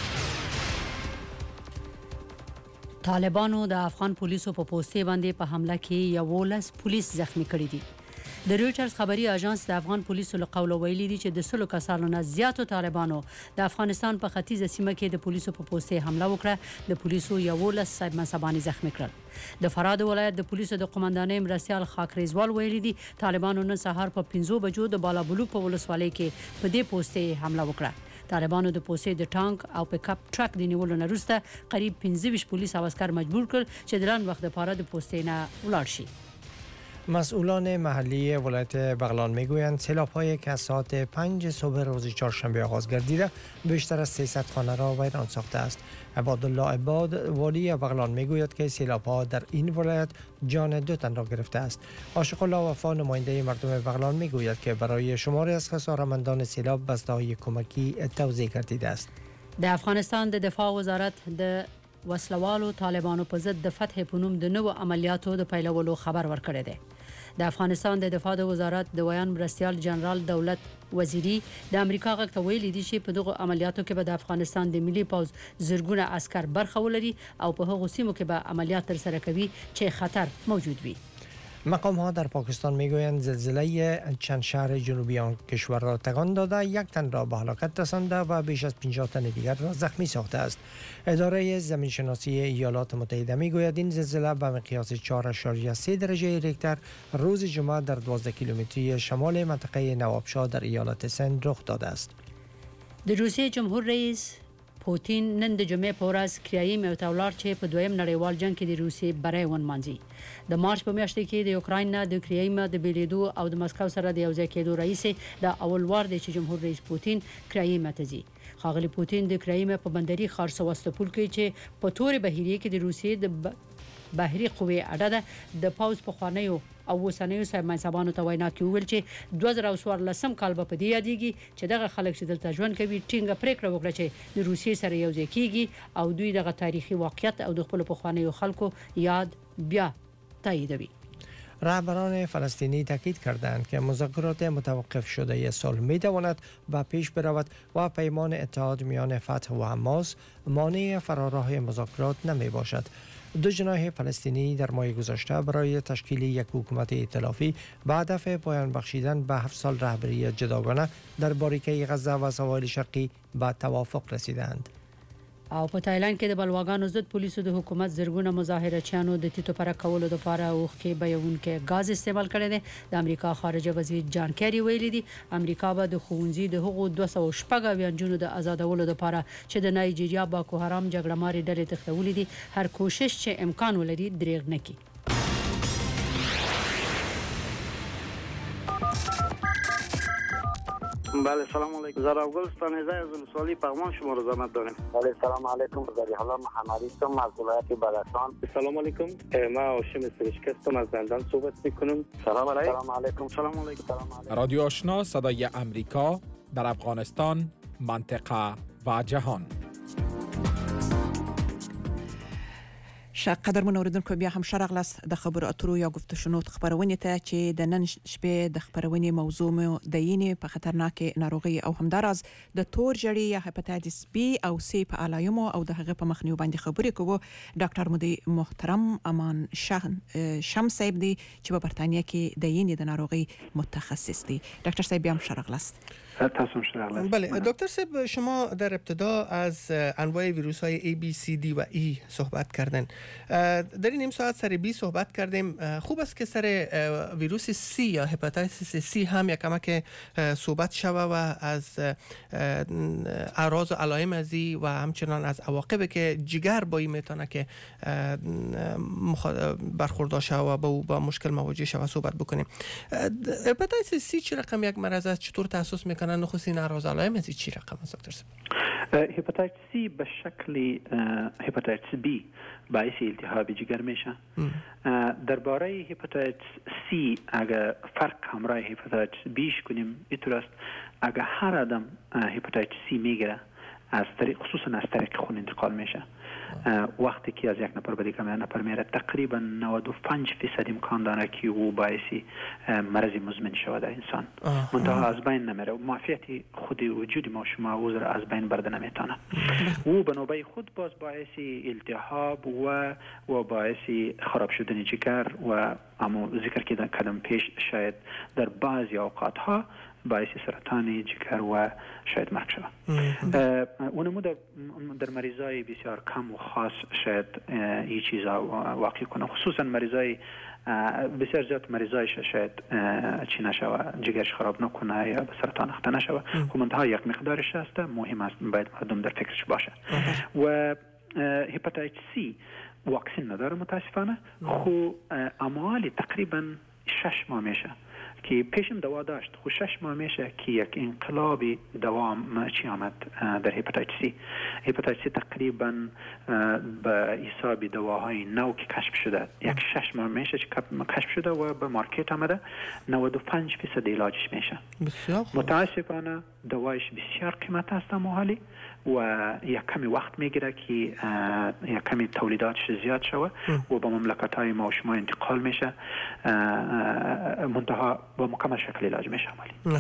طالبانو د افغان پولیسو په پوسټې باندې په حمله کې 11 پولیس زخمی کړي دي د رويټرز خبري اژانس د افغان پولیسو له قوله ویلي دي چې د 100 کسانو نه زیاتو طالبانو د افغانستان په ختیځه سیمه کې د پولیسو په پوسټې حمله وکړه د پولیسو 11 منصبان زخمی کړل د فراد ولایت د پولیسو د قومندانۍ مرستيال خاکریزوال ویلي دي طالبانو نن سهار په 5 بجو د بالابلوک په ولسوالۍ کې په دې پوسټې حمله وکړه طالبانو د پوسټې د ټانک او پک اپ ټرک د نیولو نه وروسته قریب 15 پولیس او عسكر مجبور کړ چې دران وخت لپاره د پوسټې نه ولاړ شي مسئولان محلی ولایت بغلان میگویند سیلاب‌های که از ساعت 5 صبح روز چهارشنبه آغاز گردیده بیشتر از 300 خانه را ویران ساخته است. عبادالله عباد والی بغلان میگوید که سیلاب‌ها در این ولایت جان 2 تن را گرفته است. عاشق الله وفا نماینده مردم بغلان میگوید که برای شماری از خسارتمندان سیلاب بسته‌های کمکی توزیع گردیده است. د افغانستان د دفاع وزارت د وسلوالو طالبانو په ضد د فتح پونوم د نوو عملیاتو د پیلولو خبر ورکړی دی. د افغانستان د دفاع وزارت د ویان مرستيال جنرال دولت وزیری د امریکا غږ ته ویلي دي چې په دغه عملیاتو کې به د افغانستان د ملي پوز زرګونه عسكر برخه ولري او په هغو سیمو کې به عملیات ترسره کوي چې خطر موجود وي. مقام ها در پاکستان میگویند زلزله چند شهر جنوبی آن کشور را تکان داده 1 تن را به هلاکت رسانده و بیش از 50 تن دیگر را زخمی ساخته است. اداره زمین شناسی ایالات متحده میگوید این زلزله به مقیاس 4.3 درجه ریکتر روز جمعه در 12 کیلومتری شمال منطقه نوابشاه در ایالت سند رخ داده است. د روسیې جمهور رئیس پوتین نن د جمعې په ورځ کراییم او تولار چې په دویم نړیوال جنگ کې د روسیې بری ونمانځي د مارچ په میاشت کې د یوکراین نه د کراییم د بیلیدو او د مسکو سره د یوځای کېدو رئیس د اول وار دی چې جمهور رئیس پوتین کراییم ته ځي خاغلی پوتین د کراییم په بندري ښار سواستوپول کې چې په تور بهیریه کې د روسیې د بحري قوې اډه د پاوز په خوانیو او وسنیو سیمانسابانو ته وینا کې ویل چې 2014 کال په دې یادېږي چې دغه خلک چې دلته ژوند کوي ټینګه پریکړه وکړه چې د روسیې سره یو ځای کیږي او دوی دغه تاریخي واقعیت او د خپل په خوانیو خلکو یاد بیا تاییدوي. رهبران فلسطینی تاکید کردند که مذاکرات متوقف شده صلح می‌تواند به پیش برود و پیمان اتحاد میان فتح و حماس مانع فراراه مذاکرات نمی‌باشد. دو جناح فلسطینی در ماه گذشته برای تشکیل یک حکومت ائتلافی به هدف پایان بخشیدن به 7 سال رهبری جداگانه در باریکه غزه و سواحل شرقی به توافق رسیدند. او په تایلند کې د بلواګانو ضد پولیسو د حکومت زرګونه مظاهرچیانو د تیتو پر کولو لپاره اوخکې بیونکې غاز استعمال کړی دی. د امریکا خارجه وزیر جان کیری ویلي دی امریکا به د خوندزي د هغو 200 جنونو د آزادولو لپاره چې د نایجیریا باکو حرام جګړهماري ډلې تختولې دي هر کوشش چې امکان ولري دریغ نه کړي. بله سلام علیکم. زراوگل ستانیزه از ولسوالی پغمان شما رو زحمت داریم. بله سلام علیکم. ذریح الله محمدی هستم از ولایت بدخشان. سلام علیکم. ما هاشم سرشکستم از زندان صحبت میکنم. سلام علیکم. سلام علیکم. رادیو آشنا صدای امریکا در افغانستان، منطقه و جهان. قدر من اوریدونکو بیا هم شرق لاس د خبرو اترو یا گفت شنو خبرونه ته چې د نن شپې د خبرونه موضوع مو د یینې په خطرناک ناروغي او همداراز د تور جړی یا هپاتایتس بی او سی په علایمو او د هغه په مخنیو باندې خبرې کوو. ډاکټر مودي محترم امان شمس صاحب دی چې په برتانیا کې د یینې د ناروغي متخصص دی. ډاکټر صاحب بیا هم شرق لاس. بله دکتر صاحب، شما در ابتدا از انواع ویروس های A, B, C, D و E صحبت کردن. در این نیم ساعت سر B صحبت کردیم. خوب است که سر ویروس C یا هپاتیتس C هم یک کمک صحبت شوه و از اعراض و علائم از این و همچنان از عواقبی که جگر با این میتونه که برخوردار شوه و با مشکل مواجه شوه صحبت بکنیم. هپاتیتس C چه رقم یک مرض است؟ چطور تأسیس میکنن؟ نخستین اعراض علائم از چی رقم است دکتر صاحب؟ هپاتیتس سی به شکل هپاتیتس بی باعث التهاب جگر میشه. درباره هپاتیتس سی اگر فرق همراه هپاتیتس بیش کنیم اینطور است اگر هر آدم هپاتیتس سی میگیره از طریق خصوصا از طریق خون انتقال میشه. وقتی که از یک نفر به دیگر نفر میره تقریبا 95% امکان داره که او باعث مرض مزمن شود انسان. منتها از بین نمیره. معافیت خود وجود ما شما او از بین برده نمیتونه. او به نوبه خود باز باعث التهاب و باعث خراب شدن جگر و اما ذکر کردم پیش شاید در بعضی اوقات ها باعث سرطان جگر و شاید مرگ شود. اونمو در مریضای بسیار کم و خاص شاید این چیزا واقع کنه، خصوصا مریضای بسیار زیاد مریضای شاید چی نشوه، جگرش خراب نکنه یا به سرطان اخته نشوه. خب منتها یک مقدارش هست، مهم است باید مردم در فکرش باشه. و هپاتیتس سی واکسین نداره متاسفانه. خو اعمال تقریبا 6 ماه میشه که پیشم دوا داشت. خو 6 ماه میشه که یک انقلابی دوام چی آمد در هپاتیتس سی. هپاتیتس سی تقریبا به حساب دواهای نو که کشف شده یک 6 ماه میشه که کشف شده و به مارکت آمده. 95% علاجش میشه. متاسفانه دوایش بسیار قیمت است حالی و یک کمی وقت میگیره که یک کمی تولیداتش زیاد شوه و به مملکت های ما و شما انتقال میشه. منتها با مکمل شکل علاج میشه عملی.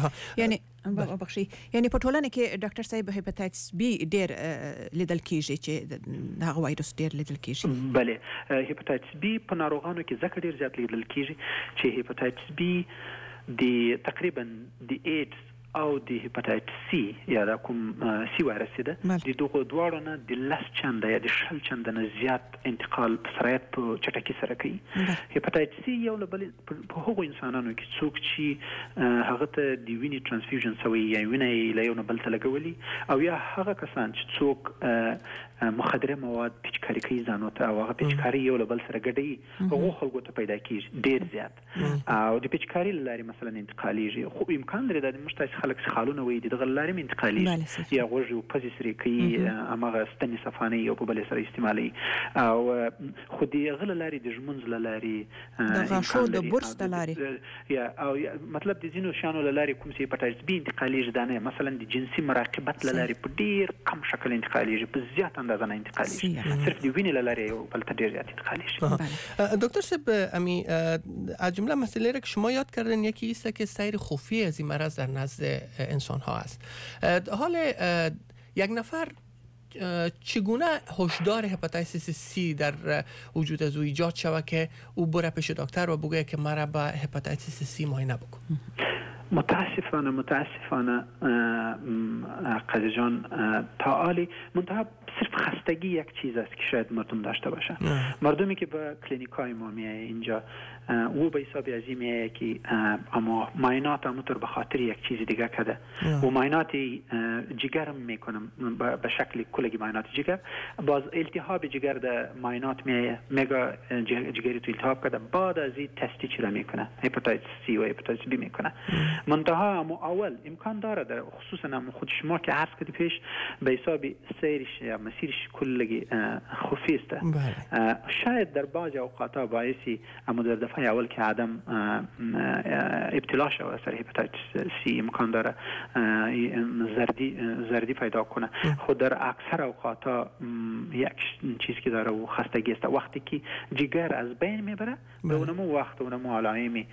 یعنی په ټولنه کې ډاکټر صاحب هپاتیتس بی ډیر لیدل کیږي چې دا وایروس ډیر لیدل کیږي. بله هپاتیتس بی په ناروغانو کې ځکه ډیر زیات لیدل کیږي چې هپاتیتس بی د تقریبا د ایډز او د هپاتیتس سی یا د کوم سی وایرس ده د دغه دواړو نه د 10 چنده یا د 60 چنده نه زیات انتقال په سرعت په چټکۍ سره کوي. هپاتیتس سی یو بل په هغو انسانانو کې څوک چې هغه ته د وینې ترانسفیوژن سوی یا وینې له یو نه بل ته لګولي او یا هغه کسان چې څوک مخدره مواد پیچکاري کوي ځانو ته او هغه پیچکاري یو له بل سره ګډوي هغه خلکو ته پیدا کیږي ډیر زیات او د پیچکاري لاري مثلا انتقالیږي. خو امکان لري د مشترک خلک خالونه وي دغه لاري انتقالیږي یا غوږ او پزې سری کوي امغه ستنې صفانه او په بل سره استعمالي او خو دغه لاري د ژمنځ لاري دغه شو د بورس د لاري یا او مطلب د زینو شانو لاري کوم سي هپاتیتس بی انتقالیږي دانه مثلا د جنسي مراقبت لاري په ډیر کم شکل انتقالیږي په زیات اندازه نه انتقالیږي صرف د وینې لاري او بل ته ډیر زیات انتقالیږي. دکتر صاحب امی از جمله مسئله را که شما یاد کردن یکی است که سیر خفی از این مرض در نزد انسان ها است. حال یک نفر چگونه هشدار هپاتیتس سی در وجود از او ایجاد شود که او بره پیش دکتر و بگه که مرا با هپاتیتس سی معاینه بکن؟ متاسفانه قاضی جان تعالی منتها صرف خستگی یک چیز است که شاید مردم داشته باشه. مردمی که به کلینیکای ما میایه اینجا او به حساب ازی میایه که اما معاینات همونطور به خاطر یک چیز دیگه کده و معاینات جگر میکنم به شکل کلگی معاینات جگر باز التهاب جگر در معاینات میایه میگه جگری تو التهاب کده بعد از این تستی چرا میکنه هپاتیتس سی و هپاتیتس بی میکنه منتها اول امکان داره در خصوصا هم خود شما که عرض کردی پیش به حساب سیرش یا مسیرش کلگی خفی است. شاید در بعض اوقات باعثی اما در دفعه اول که آدم ابتلا شود سر هپاتیتس سی امکان داره زردی پیدا کنه. خود در اکثر اوقات یک چیز که داره و خستگی است. وقتی که جگر از بین میبره به اونمو وقت اونمو علائمی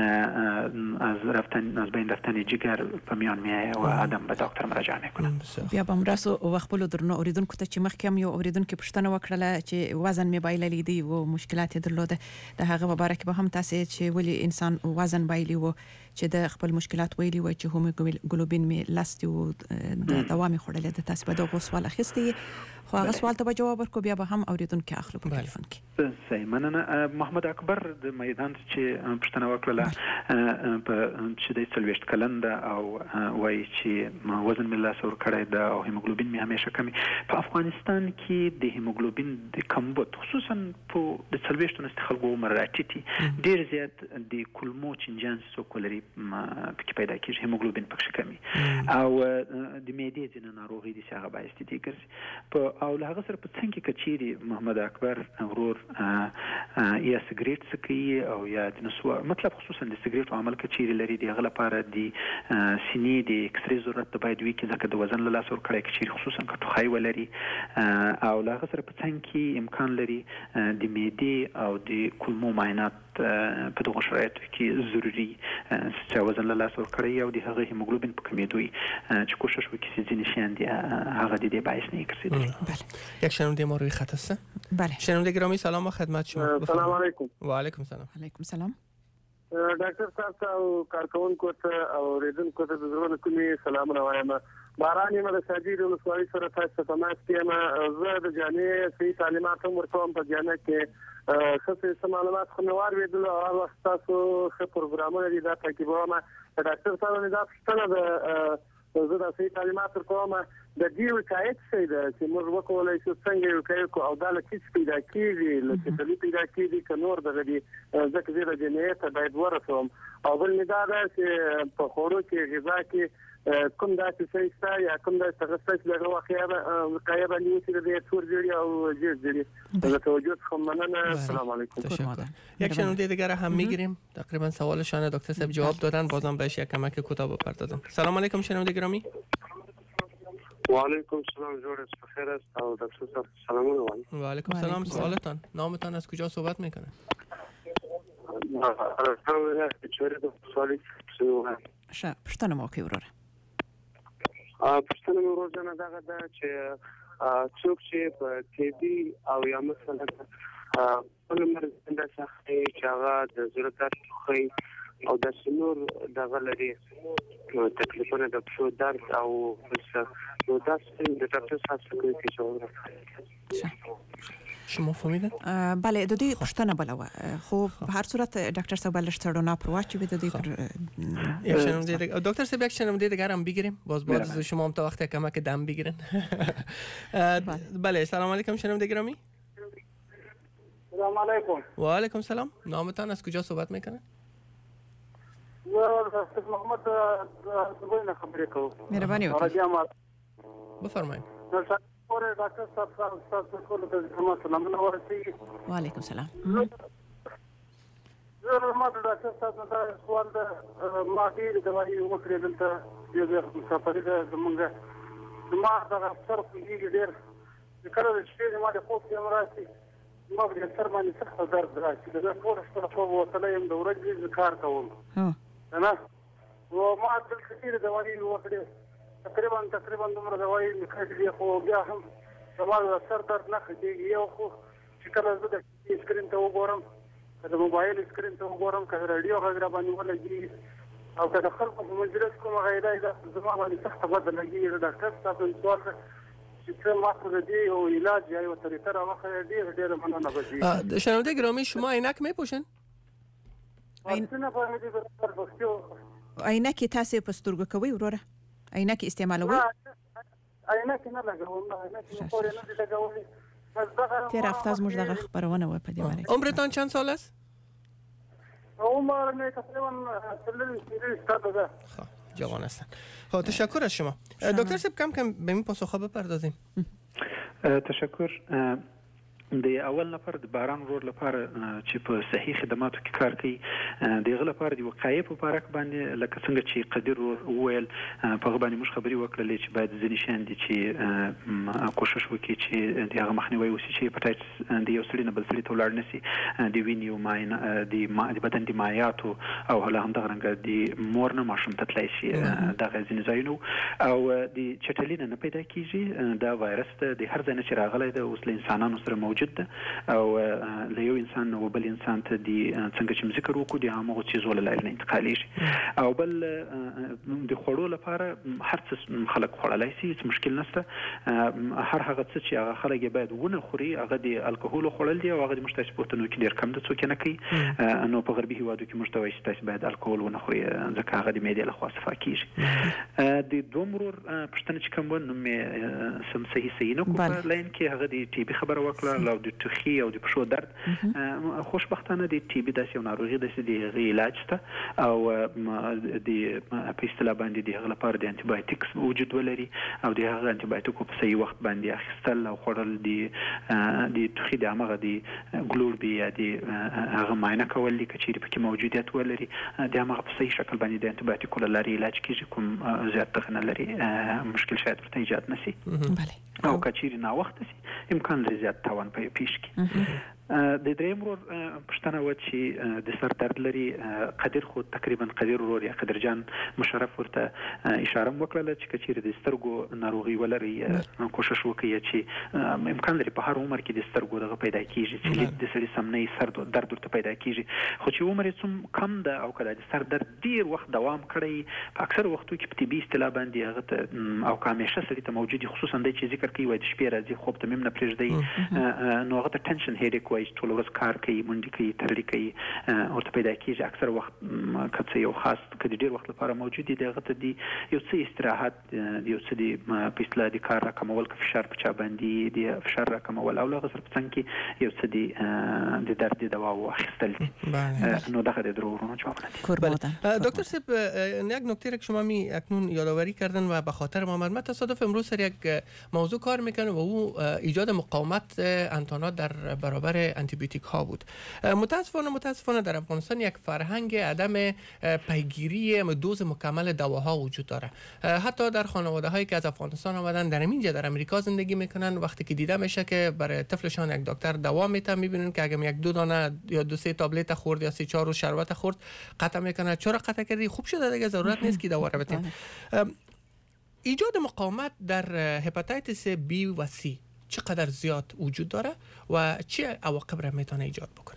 از بین رفتن جگر په میان میایه و آدم به دکتر مراجعه میکنه. بیا به مراسو وخپلو درنو اوریدونکو ته چې مخکې هم یو اوریدونکو پوښتنه وکړه چې وزن می بایللی دی او مشکلات درلوده د هغه مبارک به هم تاسو چې ولی انسان وزن بایلی و چې د خپل مشکلات ویلی و چې هیموګلوبین می لاستي او د دوامي خړلې د تاسو په دغه سوال اخیستي خو هغه سوال ته جواب ورکو بیا به هم اوریدونکو اخلو په ټلیفون کې. صحیح مننه. محمد اکبر د میدان چې پښتنه وکړه په چې د 30 کلن ده او وایي چې وزن مې لاس ور کړی ده او هیموګلوبین مې همیشه کمی. په افغانستان کې د هیموګلوبین د کمبود خصوصا په د 40 نست خلکو عمر راټیټي ډیر زیات د کولمو چنجان سوکولري پکې پیدا کیږي هیموګلوبین پکې کمی او د معدې ځینې ناروغي دي چې هغه باعث دي ګرځي په او هغه سره په څنګه کې کچيري محمد اکبر ورور یا سیګریټ سکي او یا د نسوا مطلب خصوصا د سیګریټ عمل کچيري لري دی غل لپاره دی سینې د اکسري ضرورت باید وي کې ځکه د وزن له لاس ور کړی کچيري خصوصا کټوخای ولري او هغه سره په څنګه کې امکان لري د معدې او د کولمو معاینات په دغه شرایطو کې ضروري چې وزن له لاس ور کړی او د هغه هیموګلوبین په کمیدوي چې کوشش وکړي چې ځینې شیان دي هغه د دې باعث نه ګرځي. بله یک شنونده ما روی خط هست. بله شنونده گرامی سلام و خدمت شما. سلام علیکم. و علیکم سلام. علیکم سلام. ډاکټر صاحب او کارکونکو ته او ریډونکو ته د زړه کومي سلام راوایم. باران یې مده ساجي د وسوالي سره تاسو ته ماسته ما زه د جامعې سي تعلیمات ورکوم په جامعه کې څه معلومات خنوار ویدل او وخت تاسو څه پروګرامونه دي دا تکیبومه ډاکټر صاحب نه دا څه نه زه د سي تعلیمات ورکوم د دې وکایت څه ده چې موږ وکولای شو څنګه وکایو او دا لکه پیدا کیږي لکه په دې پیدا کیږي ک نور دغه دي ځکه چې د جنیت باید ورسوم او بل نه دا چې په خورو کې غذا کې کوم دا چې ستا یا کوم دا څنګه چې دغه واقعیا باندې چې د تور جوړي او جز جوړي د توجه خو مننه. السلام علیکم. یک شنونده دیگر هم میگیریم تقریبا سوالشان دکتر صاحب جواب دادن بازم بهش یک کمک کوتاه بپردازم. سلام علیکم شنونده گرامی. و علیکم السلام جوړ است بخیر است او دکتر صاحب سلامونه وایم. و علیکم السلام. سوالتان نامتان از کجا صحبت میکنه؟ پښتنه مو کوي وروره. پښتنه مو روزانه دغه دا چې څوک چې په تیبي او یا مثلا په مرز د شخصي چې هغه د ضرورت خو او د سنور دغه لري تکلیفونه د پښو درد او نو دا څنګه د ډاکټر صاحب څخه کې شو شما فهمیدن؟ بله د دې پښتنه بلوه خو په هر صورت ډاکټر صاحب بلش ترونه پرواچ به د دې یک شنونده دیگه دکتر صاحب یک شنونده دیگر هم بگیریم باز بعد شما هم تا وقت کمک دم بگیرن. بله سلام علیکم شنونده گرامی. سلام علیکم. و علیکم سلام. نامتان از کجا صحبت میکنه؟ محمد زبین خبری کو. مهربانی وکړئ. بفرمایید. ډاکټر صاحب تاسو ټول ته سلام ورسي. وعلیکم السلام. زه ما ډاکټر صاحب ته سوال ده ما دې دوايي وکړې دلته یو سفر ده زمونږ ما دا اکثر کېږي ډېر کله چې ما د خوب کې مراتي ما به اکثر باندې سخت درد راځي دا ټول څه په وسله يم د ورځې کار کوم نه و ما د کثیر دوايي وکړې تقریبا دومره دوايي مخکې خو بیا هم زموږ سر درد نه کېږي یو خو چې کله زه د سکرین ته وګورم د موبایل سکرین ته وګورم که رادیو غږ را باندې ولګي او که د خلکو په مجلس کوم غیره دا زما باندې سخت بد لګي ډاکټر صاحب سوال چې ما خو دې او علاج یا طریقه را واخلې ډېر مننه بږي. شنونده گرامی شما عینک میپوشن؟ عینک تاسو په سترګو کوي وروره؟ عینک استعمالوي؟ عینک نه لګوم عینک نه خوري نه لګوم. تیر هفته از موږ دغه خبرونه و په دې باندې. عمرتان چند سال است؟ عمر من تقریبا 30 سال ده. جوان هستن. خب تشکر از شما. دکتر صاحب کم به این پاسخ بپردازیم. تشکر. د اول نفر د باران ورور لپاره چې په صحیح خدماتو کې کار کوي دغه لپاره د وقایې په اړه باندې لکه څنګه چې قدیر وویل په هغه باندې موږ خبرې وکړلې چې باید ځینې شیان دي چې کوشش وکړي چې دغه مخنیوي وشي چې هپاتایتس د یو سړي نه بل سړي ته ولاړ نشي د وینې او ماین د بدن د مایعاتو او همدغه رنګه د مور نه ماشوم ته تللی شي دغه ځینې ځایونه او د چټلي نه پیدا کیږي دا وایرس د هر ځای نه چې راغلی دی اوس له انسانانو سره موجود ده او له یو انسان او بل انسان ته د څنګه چې ذکر وکړو د هغه چیزو له لارې نه انتقالېږي او بل د خوړو لپاره هر څه خلک خوړلای شي هیڅ مشکل نشته هر هغه څه چې هغه خلک باید ونه خوري هغه د الکوهول خوړل دي او هغه د مشترک پروتینو کې ډیر کم د څوک نه کوي نو په غربي هیوادو کې مشتوي چې تاسو باید الکوهول ونه خوري ځکه هغه د معدې له خوا صفا کیږي د دومرور پښتنه چې کوم نو مې سم صحیح نه کوم لاین کې هغه د ټي بي خبره وکړه او د ټوخي او د پښو درد خوشبختانه د ټي بي داسې یو ناروغي ده چې د علاج شته او د په اصطلاح باندې د هغه لپاره د انټي بایوټیکس وجود ولري او د هغه انټي بایوټیکو په صحیح وخت باندې اخیستل او خوړل د ټوخي د هغه د ګلوربي یا د هغه معاینه کول دي چې پکې موجودیت ولري د هغه په صحیح شکل باندې د انټي بایوټیکو لري علاج کیږي کوم زیات تخنه لري مشکل شاید ورته ایجاد نشي او کچيري نا وخت شي امکان لري زیات تاوان پیښ کی د دریم ورور پښتنه و چې د سر درد لري قدر خو تقریبا قدر ورور یا قدر جان مشرف ورته اشاره وکړه چې کچيري د سترګو ناروغي ولري کوشش وکړي چې امکان لري په هر عمر کې د سترګو دغه پیدا کیږي چې د سړي سمنې سر درد ورته پیدا کیږي خو چې عمر یې څوم کم ده او کله د سر درد ډیر وخت دوام کړی په اکثر وختو کې په طبي اصطلاح باندې هغه او همیشه سړي ته موجودي خصوصا د چې ذکر کوي د شپې راځي خوب ته مم نه پرېږدي نو هغه ته ټنشن هډیک ټول ورځ کار کوي منډي کوي ترلي کوي ورته پیدا کیږي اکثر وخت کله یو خاص کله ډیر وخت لپاره موجود دي دغه ته دی یو څه استراحت یو څه دی په اصطلاح د کار راکمول که فشار په چا باندې دی فشار راکمول او لغه سره څنګه کې یو څه دی د درد دوا واخیستل نو دغه د ضرورونو جواب ندی دکتر صاحب یک نکته را که شما می اکنون یادآوری کردن و به خاطر ما آمد من تصادف امروز سر یک موضوع کار میکنه و او ایجاد مقاومت انتانات در برابر آنتیبیوتیک ها بود. متاسفانه در افغانستان یک فرهنگ عدم پیگیری دوز مکمل دواها وجود داره. حتی در خانواده هایی که از افغانستان آمدن در اینجا در امریکا زندگی میکنن وقتی که دیده میشه که برای طفلشان یک دکتر دوا میده میبینن که اگه یک دو دانه یا دو سه تابلت خورد یا 3-4 روز شربت خورد قطع میکنه. چرا قطع کردی؟ خوب شده دیگه ضرورت نیست که دوا رو بدیم. ایجاد مقاومت در هپاتیتس بی و سی چقدر زیاد وجود داره و چه عواقب را میتونه ایجاد بکنه؟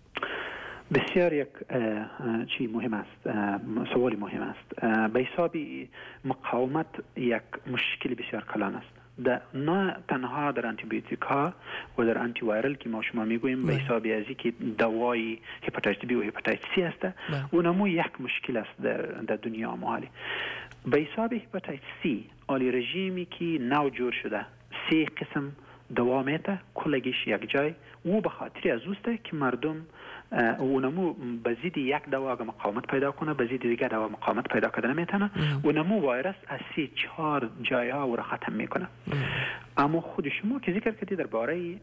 بسیار یک چی مهم است سوالی مهم است به حساب مقاومت یک مشکل بسیار کلان است نه تنها در آنتیبیوتیک ها و در آنتی وایرال که ما شما میگوییم به حساب ازی که دوای هپاتیت بی و هپاتیت سی است اونمو یک مشکل است در دنیا ما حالی به حساب هپاتیت سی آلی رژیمی که نو جور شده 3 قسم دوا میته کلگیش یک جای و به خاطر از اوسته که مردم اونمو بزید یک دوا مقاومت پیدا کنه بزید دیگه دوا مقاومت پیدا کردن میتونه اونمو وایرس از 3-4 جایا و را ختم میکنه اما خود شما که ذکر کردید درباره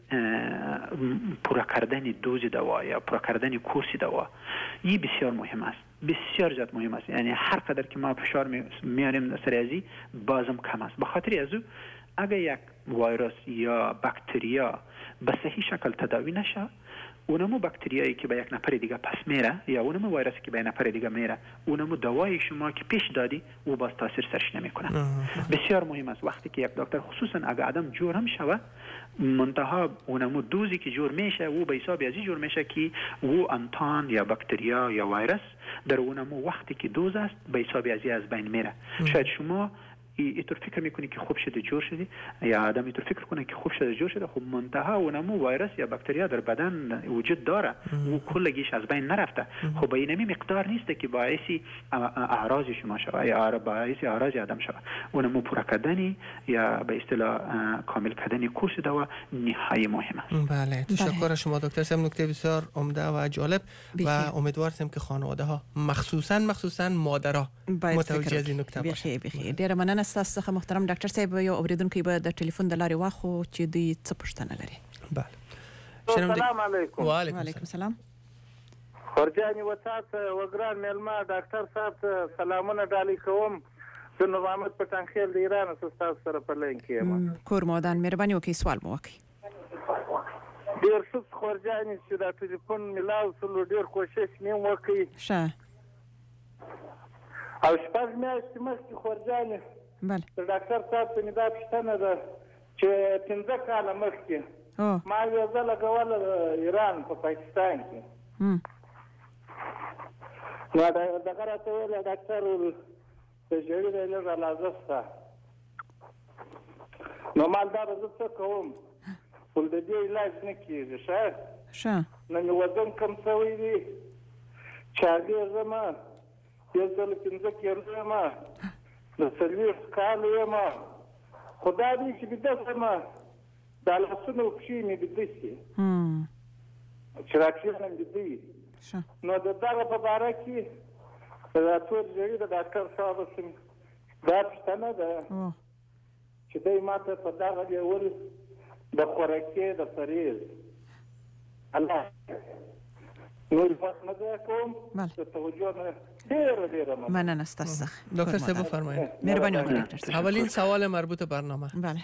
پورا کردن دوز دوا یا پورا کردن کورس دوا این بسیار مهم است بسیار زیاد مهم است یعنی هر قدر که ما فشار میاریم سر ازی بازم کم است به خاطر از اگر یک ویروس یا باکتریا به صحیح شکل تداوی نشه اونمو باکتریایی که به یک نفر دیگه پس میره یا اونمو ویروسی که به نفر دیگه میره اونمو دوای شما که پیش دادی او باز تاثیر سرش نمیکنه بسیار مهم است وقتی که یک دکتر خصوصا اگر آدم جور هم شوه منتها اونمو دوزی که جور میشه او به حساب ازی جور میشه که او انتان یا باکتریا یا ویروس در اونمو وقتی که دوز است به حساب ازی از بین میره شاید شما اینطور فکر میکنه که خوب شده جور شده یا آدم اینطور فکر کنه که خوب شده جور شده. خب منتها و نمو ویروس یا باکتریا در بدن وجود داره و کلگیش از بین نرفته. خب به این مقدار نیست که باعث اعراض شما شود یا باعث اعراض آدم شود. و نمو پورا کردن یا به اصطلاح کامل کردن کورس دوا نهایی مهمه. بله تشکر از شما دکتر صاحب، نکته بسیار عمده و جالب و امیدوار هستم که خانواده ها مخصوصا مادرها متوجه از این نکته باشن. بخیر ډیره مننه ستاسو څخه محترم ډاکټر صاحب. یو اوریدونکو به د ټلیفون د لارې واخو چې دوی څه پوښتنه لري. بله السلام علیکم. وعلیکم السلام. خورجاني وسات وګران ملما ډاکټر صاحب سلامونه ډالۍ کوم. زه نور محمد پټانخیل د ایران استاد سره په لین کې یم. کور مودان مهرباني وکړئ سوال مو وکړئ. ډیر څه خورجاني چې دا ټلیفون ملاو سلو ډیر کوشش مې وکړي. ښه او شپږ میاشتې مخکې خورجاني بله ډاکټر صاحب ته مې دا پوښتنه ده چې 15 کاله مخکې ما ویزه لګوله ایران په پاکستان کې. نو دغه راته ویل ډاکټر د ژړې دی لږ لازم شته. نو مالداره زه څه کوم؟ خو د دې علاج نه کېږي. ښه نو مې وزن کم شوی دی، چاغېږم، 15 کیلو یم، د 40 کالو یم. خو دا دی چې بیده شم دا لاسونه او پښې مې بیده شي چې راکښېنم بیده وي. نو د دغه په باره کې دا تور ژړي د ډاکټر صاحب دا پوښتنه ده چې دی ما ته په دغه ډول د خوراکي د پرهیز الله نور وخت نه دی کوم د توجه نه ډېره مننه ستاسو څخه. دکتر صاحب بفرمایید. مهرباني وکړئ ډاکټر صاحب. اولین سوال مربوط برنامه. بله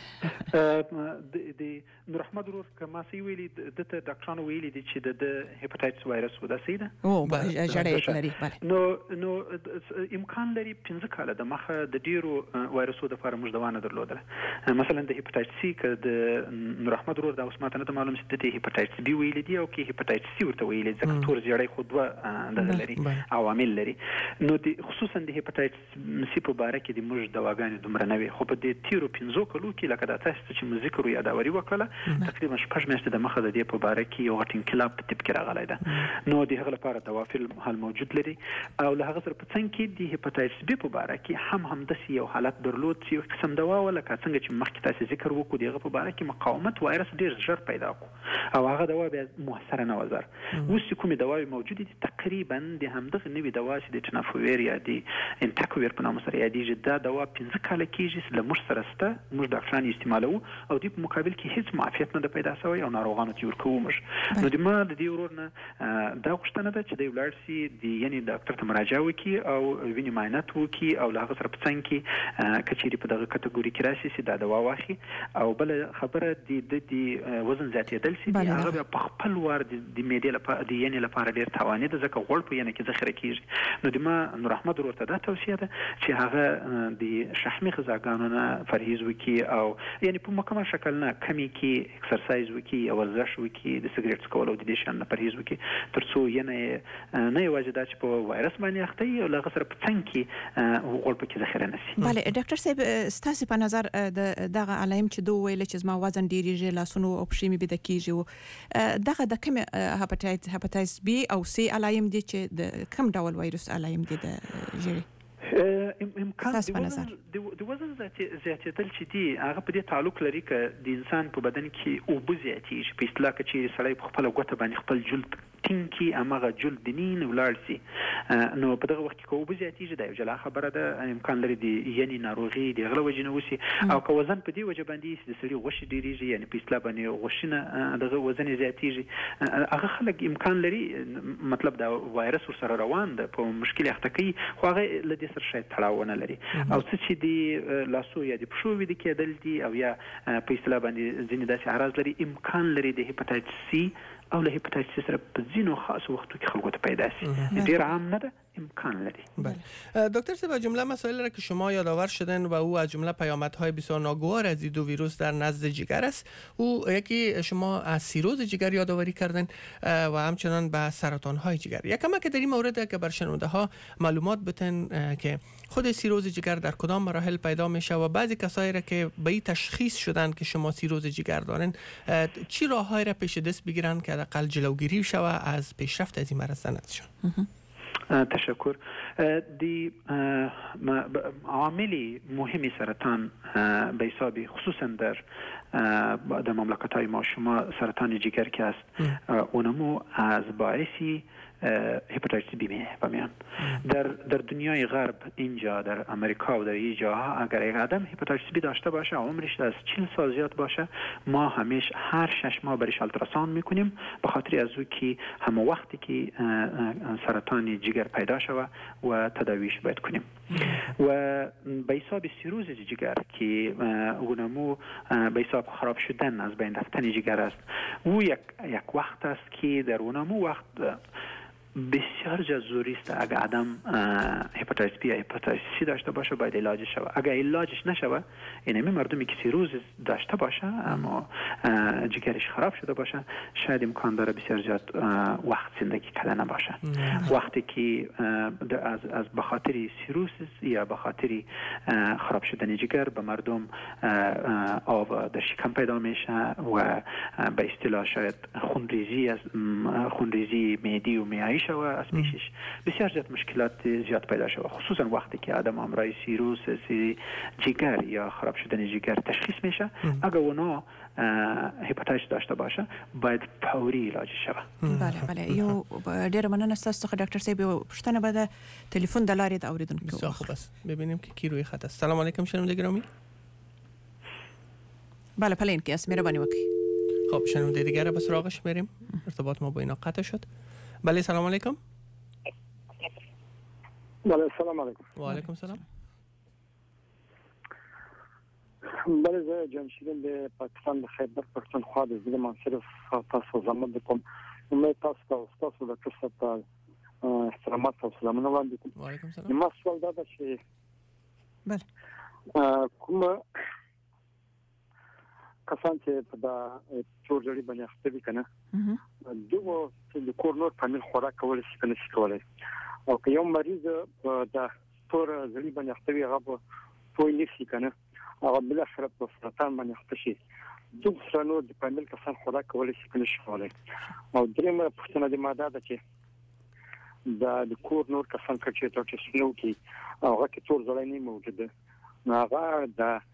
د نور احمد ورور که ما سی ویلي دته ډاکټرانو ویلي دي چې د هپاتایتس وایرس و دا صحیح ده؟ ژړی لري. بله نو امکان لري 15 کاله د مخه د ډیرو وایرسو دپاره موږ دوا نه درلودله. مثلا د هپاتایتس سی که د نور احمد ورور دا اوس ماته نه ده معلوم چې دته هپاتایتس بي ویلي دي او که هپاتایتس سی ورته ویلي ځکه تور ژړی خو دوه دغه لري عوامل لري. نو خصوصا د هپاتایتس سی په باره کې د موږ دواګانې دومره نه وي. خو په دې تیرو 15 کلو کې لکه دا تاسو چې موږ ذکر او یاداوري وکړه تقریبا 6 میاشتې د مخه د دې په باره کې یو غټ انقلاب په طب کې راغلی ده. نو د هغه لپاره دوا فی الحال موجود لري او له هغه سره په څنګ کې د هپاتایتس بي په باره کې همداسې یو حالت درلود چې یو قسم دوا وه لکه څنګه چې مخکې تاسو ذکر وکړو د هغه په باره کې مقاومت وایرس ډېر ژر پیدا کړو او هغه دوا بیا موثره نه وه زر. اوس چې کومې دواوې موجودې دي تقریبا د همدغه نوې دوا چې د ټنافویر یا د انټاکویر په نامه سره یادېږي دا دوا 15 کاله کېږي چې له موږ سره شته، موږ ډاکټران یې استعمالوو او دوی په مقابل کې هیڅ معافیت نه ده پیدا شوی او ناروغانو ته یې ورکوو موږ. نو د ما د دې ورور نه دا غوښتنه ده چې دی ولاړ شي یعنې ډاکټر ته مراجعه وکړي او وینې معاینات وکړي او له هغه سره په څنګ کې که چېرې په دغه کټګوري کې راشي چې دا دوا واخلي. او بله خبره د وزن زیاتېدل چې هغه بیا په خپل وار د معدې لپاره د ینې لپاره ډېر تاواني ده ځکه غوړ په ینه کې ذخیره کېږي. نو د ما نور احمد ورور ته دا توصیه ده چې هغه د شحمي غذاګانو نه پرهیز وکړي او یعنې په مکمل شکل نه کمی کې اکسرسایز وکړي او ورزش وکړي، د سګرټ څکولو او د دې شیانو نه پرهیز وکړي تر څو ینه نه یوازې دا چې په وایرس باندې اخته وي او له هغه سره په څنګ کې غوړ پکې ذخیره نه شي. بله ډاکټر صاحب ستاسو په نظر دغه علائم چې دوی ویل چې زما وزن ډېرېږي، لاسونو او پښې مې بیده کېږي دغه د کوم هپاتایتس بي او سي علائم دي چې د کوم ډول وایرس علائم دي د ژړې؟ امکان د وزن زیاتېدل چې دي هغه په دې تعلق لري که د انسان په بدن کې اوبه زیاتېږي، په اصطلاح که چېرې سړی په خپله ګوته باندې خپل جلد ټینګ کړي هماغه جلد د نینه ولاړ شي نو په دغه وخت کې که اوبه زیاتېږي دا یو جلا خبره ده. امکان لري د ینې ناروغي د هغه له وجې نه وشي او که وزن په دې وجه باندې د سړي غوښې ډېرېږي یعنې په اصطلاح باندې غوښې نه دغه وزن یې زیاتېږي هغه خلک امکان لري مطلب دا وایرس ورسره روان ده په مشکل اخته کوي خو هغه له دې سره شاید تړاو ونه لري. او څه چې د لاسو یا د پښو ویده کېدل دي او یا په اصطلاح باندې ځینې داسې اعراض لري امکان لري د هپاتایتس سي او له هپاتایتس سره په ځینو خاصو وختو کې خلکو ته پیدا شي. ډېر عام نه ده امکان لري. بله دکتر صاحب جمله مسائل را که شما یادآور شدن و او از جمله پیامدهای بسیار ناگوار از این دو ویروس در نزد جگر است. او یکی شما از سیروز جگر یادآوری کردن و همچنان به سرطان های جگر. یکم که در این مورد که بر شنونده ها معلومات بتن که خود سیروز جگر در کدام مراحل پیدا میشه و بعضی کسایی را که به این تشخیص شدن که شما سیروز جگر دارن چی راههایی را پیش دست بگیرن که حداقل جلوگیری شود از پیشرفت از این مرض نزدشان؟ تشکر. دی عاملی مهمی سرطان به حسابی خصوصا در مملکت‌های ما شما سرطان جگر که است اونمو از باعثی هپاتیتس بی میان در دنیای غرب اینجا در امریکا و در این جاها اگر یک آدم هپاتیتس بی داشته باشه عمرش از 40 سال زیاد باشه ما همیشه هر 6 ماه برش التراساوند میکنیم به خاطر از او که همه وقتی که سرطان جگر پیدا شود و تداویش باید کنیم و به حساب سیروز جگر که اونمو به حساب خراب شدن از بین رفتن جگر است او یک وقت است که در اونمو وقت بسیار ضروری است اگر آدم هپاتیتس بی یا هپاتیتس سی داشته باشه باید علاجش شود. اگر علاجش نشود اینمی مردمی که سیروز داشته باشه اما جگرش خراب شده باشه شاید امکان داره بسیار زیاد وقت زندگی کردن نباشه. وقتی که از بخاطر سیروز یا بخاطر خراب شدن جگر به مردم آب در شکم پیدا میشه و به اصطلاح شاید خونریزی معدی و میایی و از پیشش بسیار زیاد مشکلات زیاد پیدا شود خصوصا وقتی که آدم امراض سیروز جگر یا خراب شدن جگر تشخیص میشه اگر اونا هپاتیتس داشته باشه باید فوری علاج شود. بله یو ډیر مننه تاسو څخه ډاکټر صاحب پښتنه به تلیفون د لارې د اوریدونکو خوب است ببینیم که کی روی خط است. سلام علیکم شنونده گرامی. بله پلین کی است مهربانی وکړئ. خب شنونده دیگه به سراغش بریم. ارتباط ما با اینا قطع شد. بله سلام علیکم. بله سلام علیکم. و علیکم سلام. بله زه جمشیدم د پاکستان د خیبر پښتونخوا د ضلع منصرف تاسو زموږ کوم امید تاسو د کسب احترامات او سلامونه وړاندې کوم. و علیکم سلام. ما سوال دا ده چې بله کوم کسان چې په دا چورجړي باندې اخته دي کنه دوه د کورنور فامیل خوراک کول شي کنه شي کولای او که یو مریض د تور ځړي باندې اخته وي هغه په نفسي کنه هغه بل اخر په سرطان باندې اخته شي دوه څلور د فامیل کسان خوراک کول شي کنه شي کولای او درېمه پوښتنه د ماده ده چې د کورنور کسان چې تاسو نو کې هغه کې تور ځړای نه موجوده هغه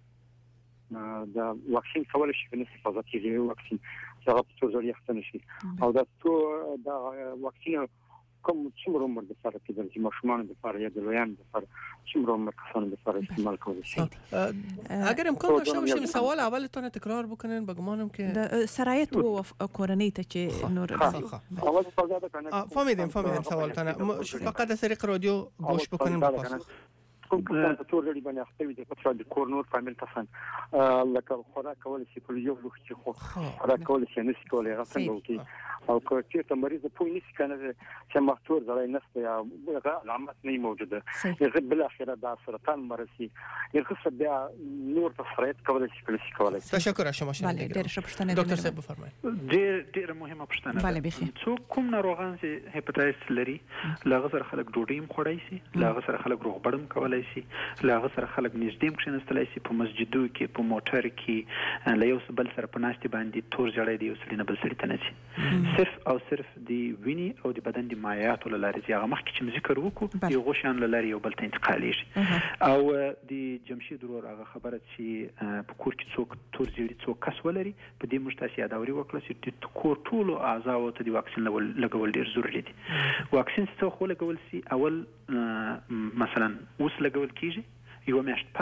د واکسین کول شي کنه حفاظتي واکسین هغه په څو ځله اخته نشي او دا واکسین کوم څومره عمر د فرق کېدل چې ماشومان د فرق یا د لویان د فرق څومره عمر کسان د فرق استعمال کوي. اگر امکان داشته باشیم سوال اولتون تکرار بکنین بگمانم که د سرایت و کورنۍ ته چې نور اول سوال دا کنه فهمیدیم سوالتون فقط از طریق رادیو گوش بکنین با پاسخ. کوم کسان په تور لري باندې اخته وي د پټرا د کورنور فامیل کسان لکه خوراک کول شي په یو لوخ چې خوراک کول شي نه شي کولای هغه څنګه وکي او که ته مریض په نس کنه چې مختور ځای نسته یا علامات نه موجوده هغه بل اخره د سرطان مرسي هغه بیا نور تفریط کول شي کولای. تشکر از شما شنونده. بله ډیر ښه پوښتنه دکتر صاحب بفرمایئ. ډیر مهمه پوښتنه. بله بخیر. څو کوم ناروغان چې هپاتیتس لري لاغه سره خلک ډوډۍ خورای شي لاغه سره خلک روغبړم کولای شي لاغه سره خلک نږدې کښینستلای شي په مسجدو کې په موټر کې له یو بل سره په ناشتي باندې تور ځړای دی یو سړي نه بل سړي ته نه شي صرف او صرف دی ویني او د بدن د مایعاتو له لارې چې هغه مخکې چې ذکر وکړو یو غوښیان له لارې یو بل ته انتقالیږي او د جمشید ورور هغه خبره چې په کور کې څوک تور ځړي څوک کس ولري په دې موږ تاسو یادوري وکړه چې د کور ټولو اعضاو ته د واکسین لګول ډیر ضروري دي. واکسین څه خو لګول سي اول مثلا اوس لګول کیږي یو میاشت پس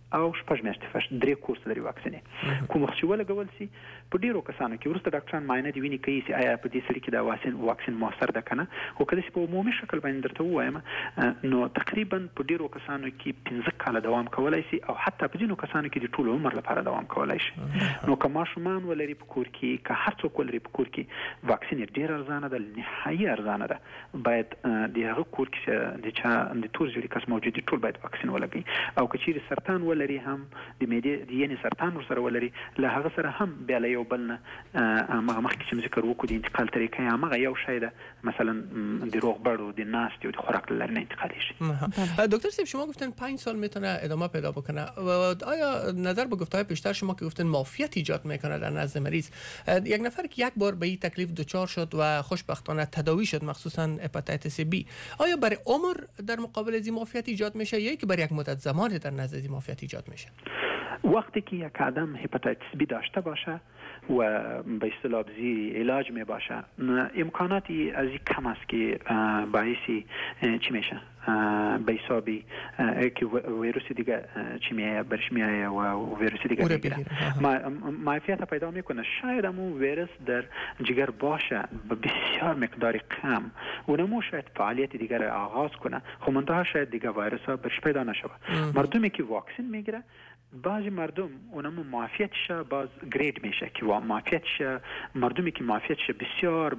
او شپږ میاشتې فش 3 کورس لري واکسینې کوم وخت چې ولګول سي په ډیرو کسانو کې ورسته ډاکټران معاینه دی ویني کوي چې آیا په دې سړي کې دا واکسین موثر ده کنه او کله چې په عمومي شکل باندې درته وایم نو تقریبا په ډیرو کسانو کې 15 کال دوام کولای شي او حتی په ځینو کسانو کې د ټول عمر لپاره دوام کولای شي نو کما شومان ولري په کور کې که هر څوک ولري په کور کې واکسین ډیر ارزانه ده نهایي ارزانه ده باید د هغه کور کې د چا د تور ځړي کس موجود ټول باید واکسین ولګي او که چیرې سرطان ولري هم د معدې د یعنی سرطان ورسره ولري له هغه سره هم بیا له یو بل نه هغه مخکې چې ذکر وکړو د انتقال طریقې هغه یو شی ده مثلا د روغبړو د ناست او د خوراک لري نه انتقالی شي. دکتر صاحب شما گفتن 5 سال میتونه ادامه پیدا بکنه و آیا نظر به گفته‌های پیشتر شما که گفتن معافیت ایجاد میکنه در نزد مریض یک نفر که یک بار به این تکلیف دچار شد و خوشبختانه تداوی شد مخصوصا هپاتیتس بی آیا برای عمر در مقابل از معافیت ایجاد میشه یا که برای یک مدت زمانی در نزد از معافیت ایجاد میشه؟ وقتی که یک آدم هپاتیتس بی داشته باشه و به اصطلاح زیر علاج می باشه امکاناتی از این کم است که باعثی چی میشه به حسابی که ویروس دیگه چی میایه برش میایه و ویروس دیگه میگیره معافیت پیدا میکنه شاید همون ویروس در جگر باشه به بسیار مقدار کم و نمو شاید فعالیت دیگر آغاز کنه خب منتها شاید دیگه ویروس ها برش پیدا نشود مردمی که واکسین میگیره بعضی مردم اونم معافیتش باز گرید میشه که معافیتش مردمی که معافیتش بسیار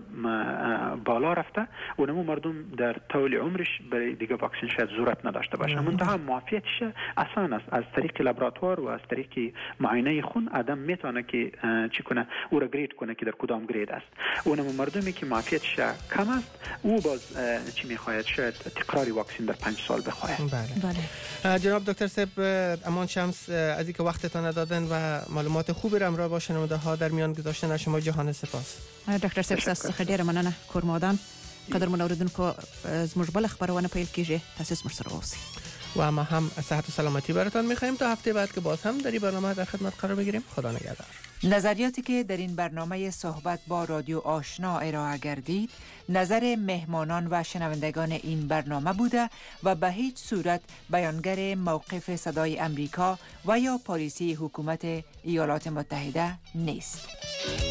بالا رفته اونم مردم در طول عمرش برای دیگه واکسن شاید ضرورت نداشته باشه منتها معافیتش آسان است از طریق لابراتوار و از طریق معاینه خون آدم میتونه که چی کنه او را گرید کنه که در کدام گرید است اونم مردمی که معافیتش کم است او باز چی میخواهد شاید تکراری واکسن در 5 سال بخواهد. بله. جناب دکتر صاحب امان شمس از اینکه وقتتان دادن و معلومات خوبی را همراه با شنونده ها در میان گذاشتن از شما جهان سپاس. ډاکټر صاحب تاسو څخه ډیره مننه کورمودان قدرمن اوریدونکو زموږ بل خبرونه پیل کیږي تاسو زموږ سره اوسئ و ما هم صحت و سلامتی براتون می‌خوایم تا هفته بعد که باز هم در این برنامه در خدمت قرار بگیریم. خدا نگهدار. نظریاتی که در این برنامه صحبت با رادیو آشنا ارائه گردید نظر مهمانان و شنوندگان این برنامه بوده و به هیچ صورت بیانگر موقف صدای امریکا و یا پالیسی حکومت ایالات متحده نیست.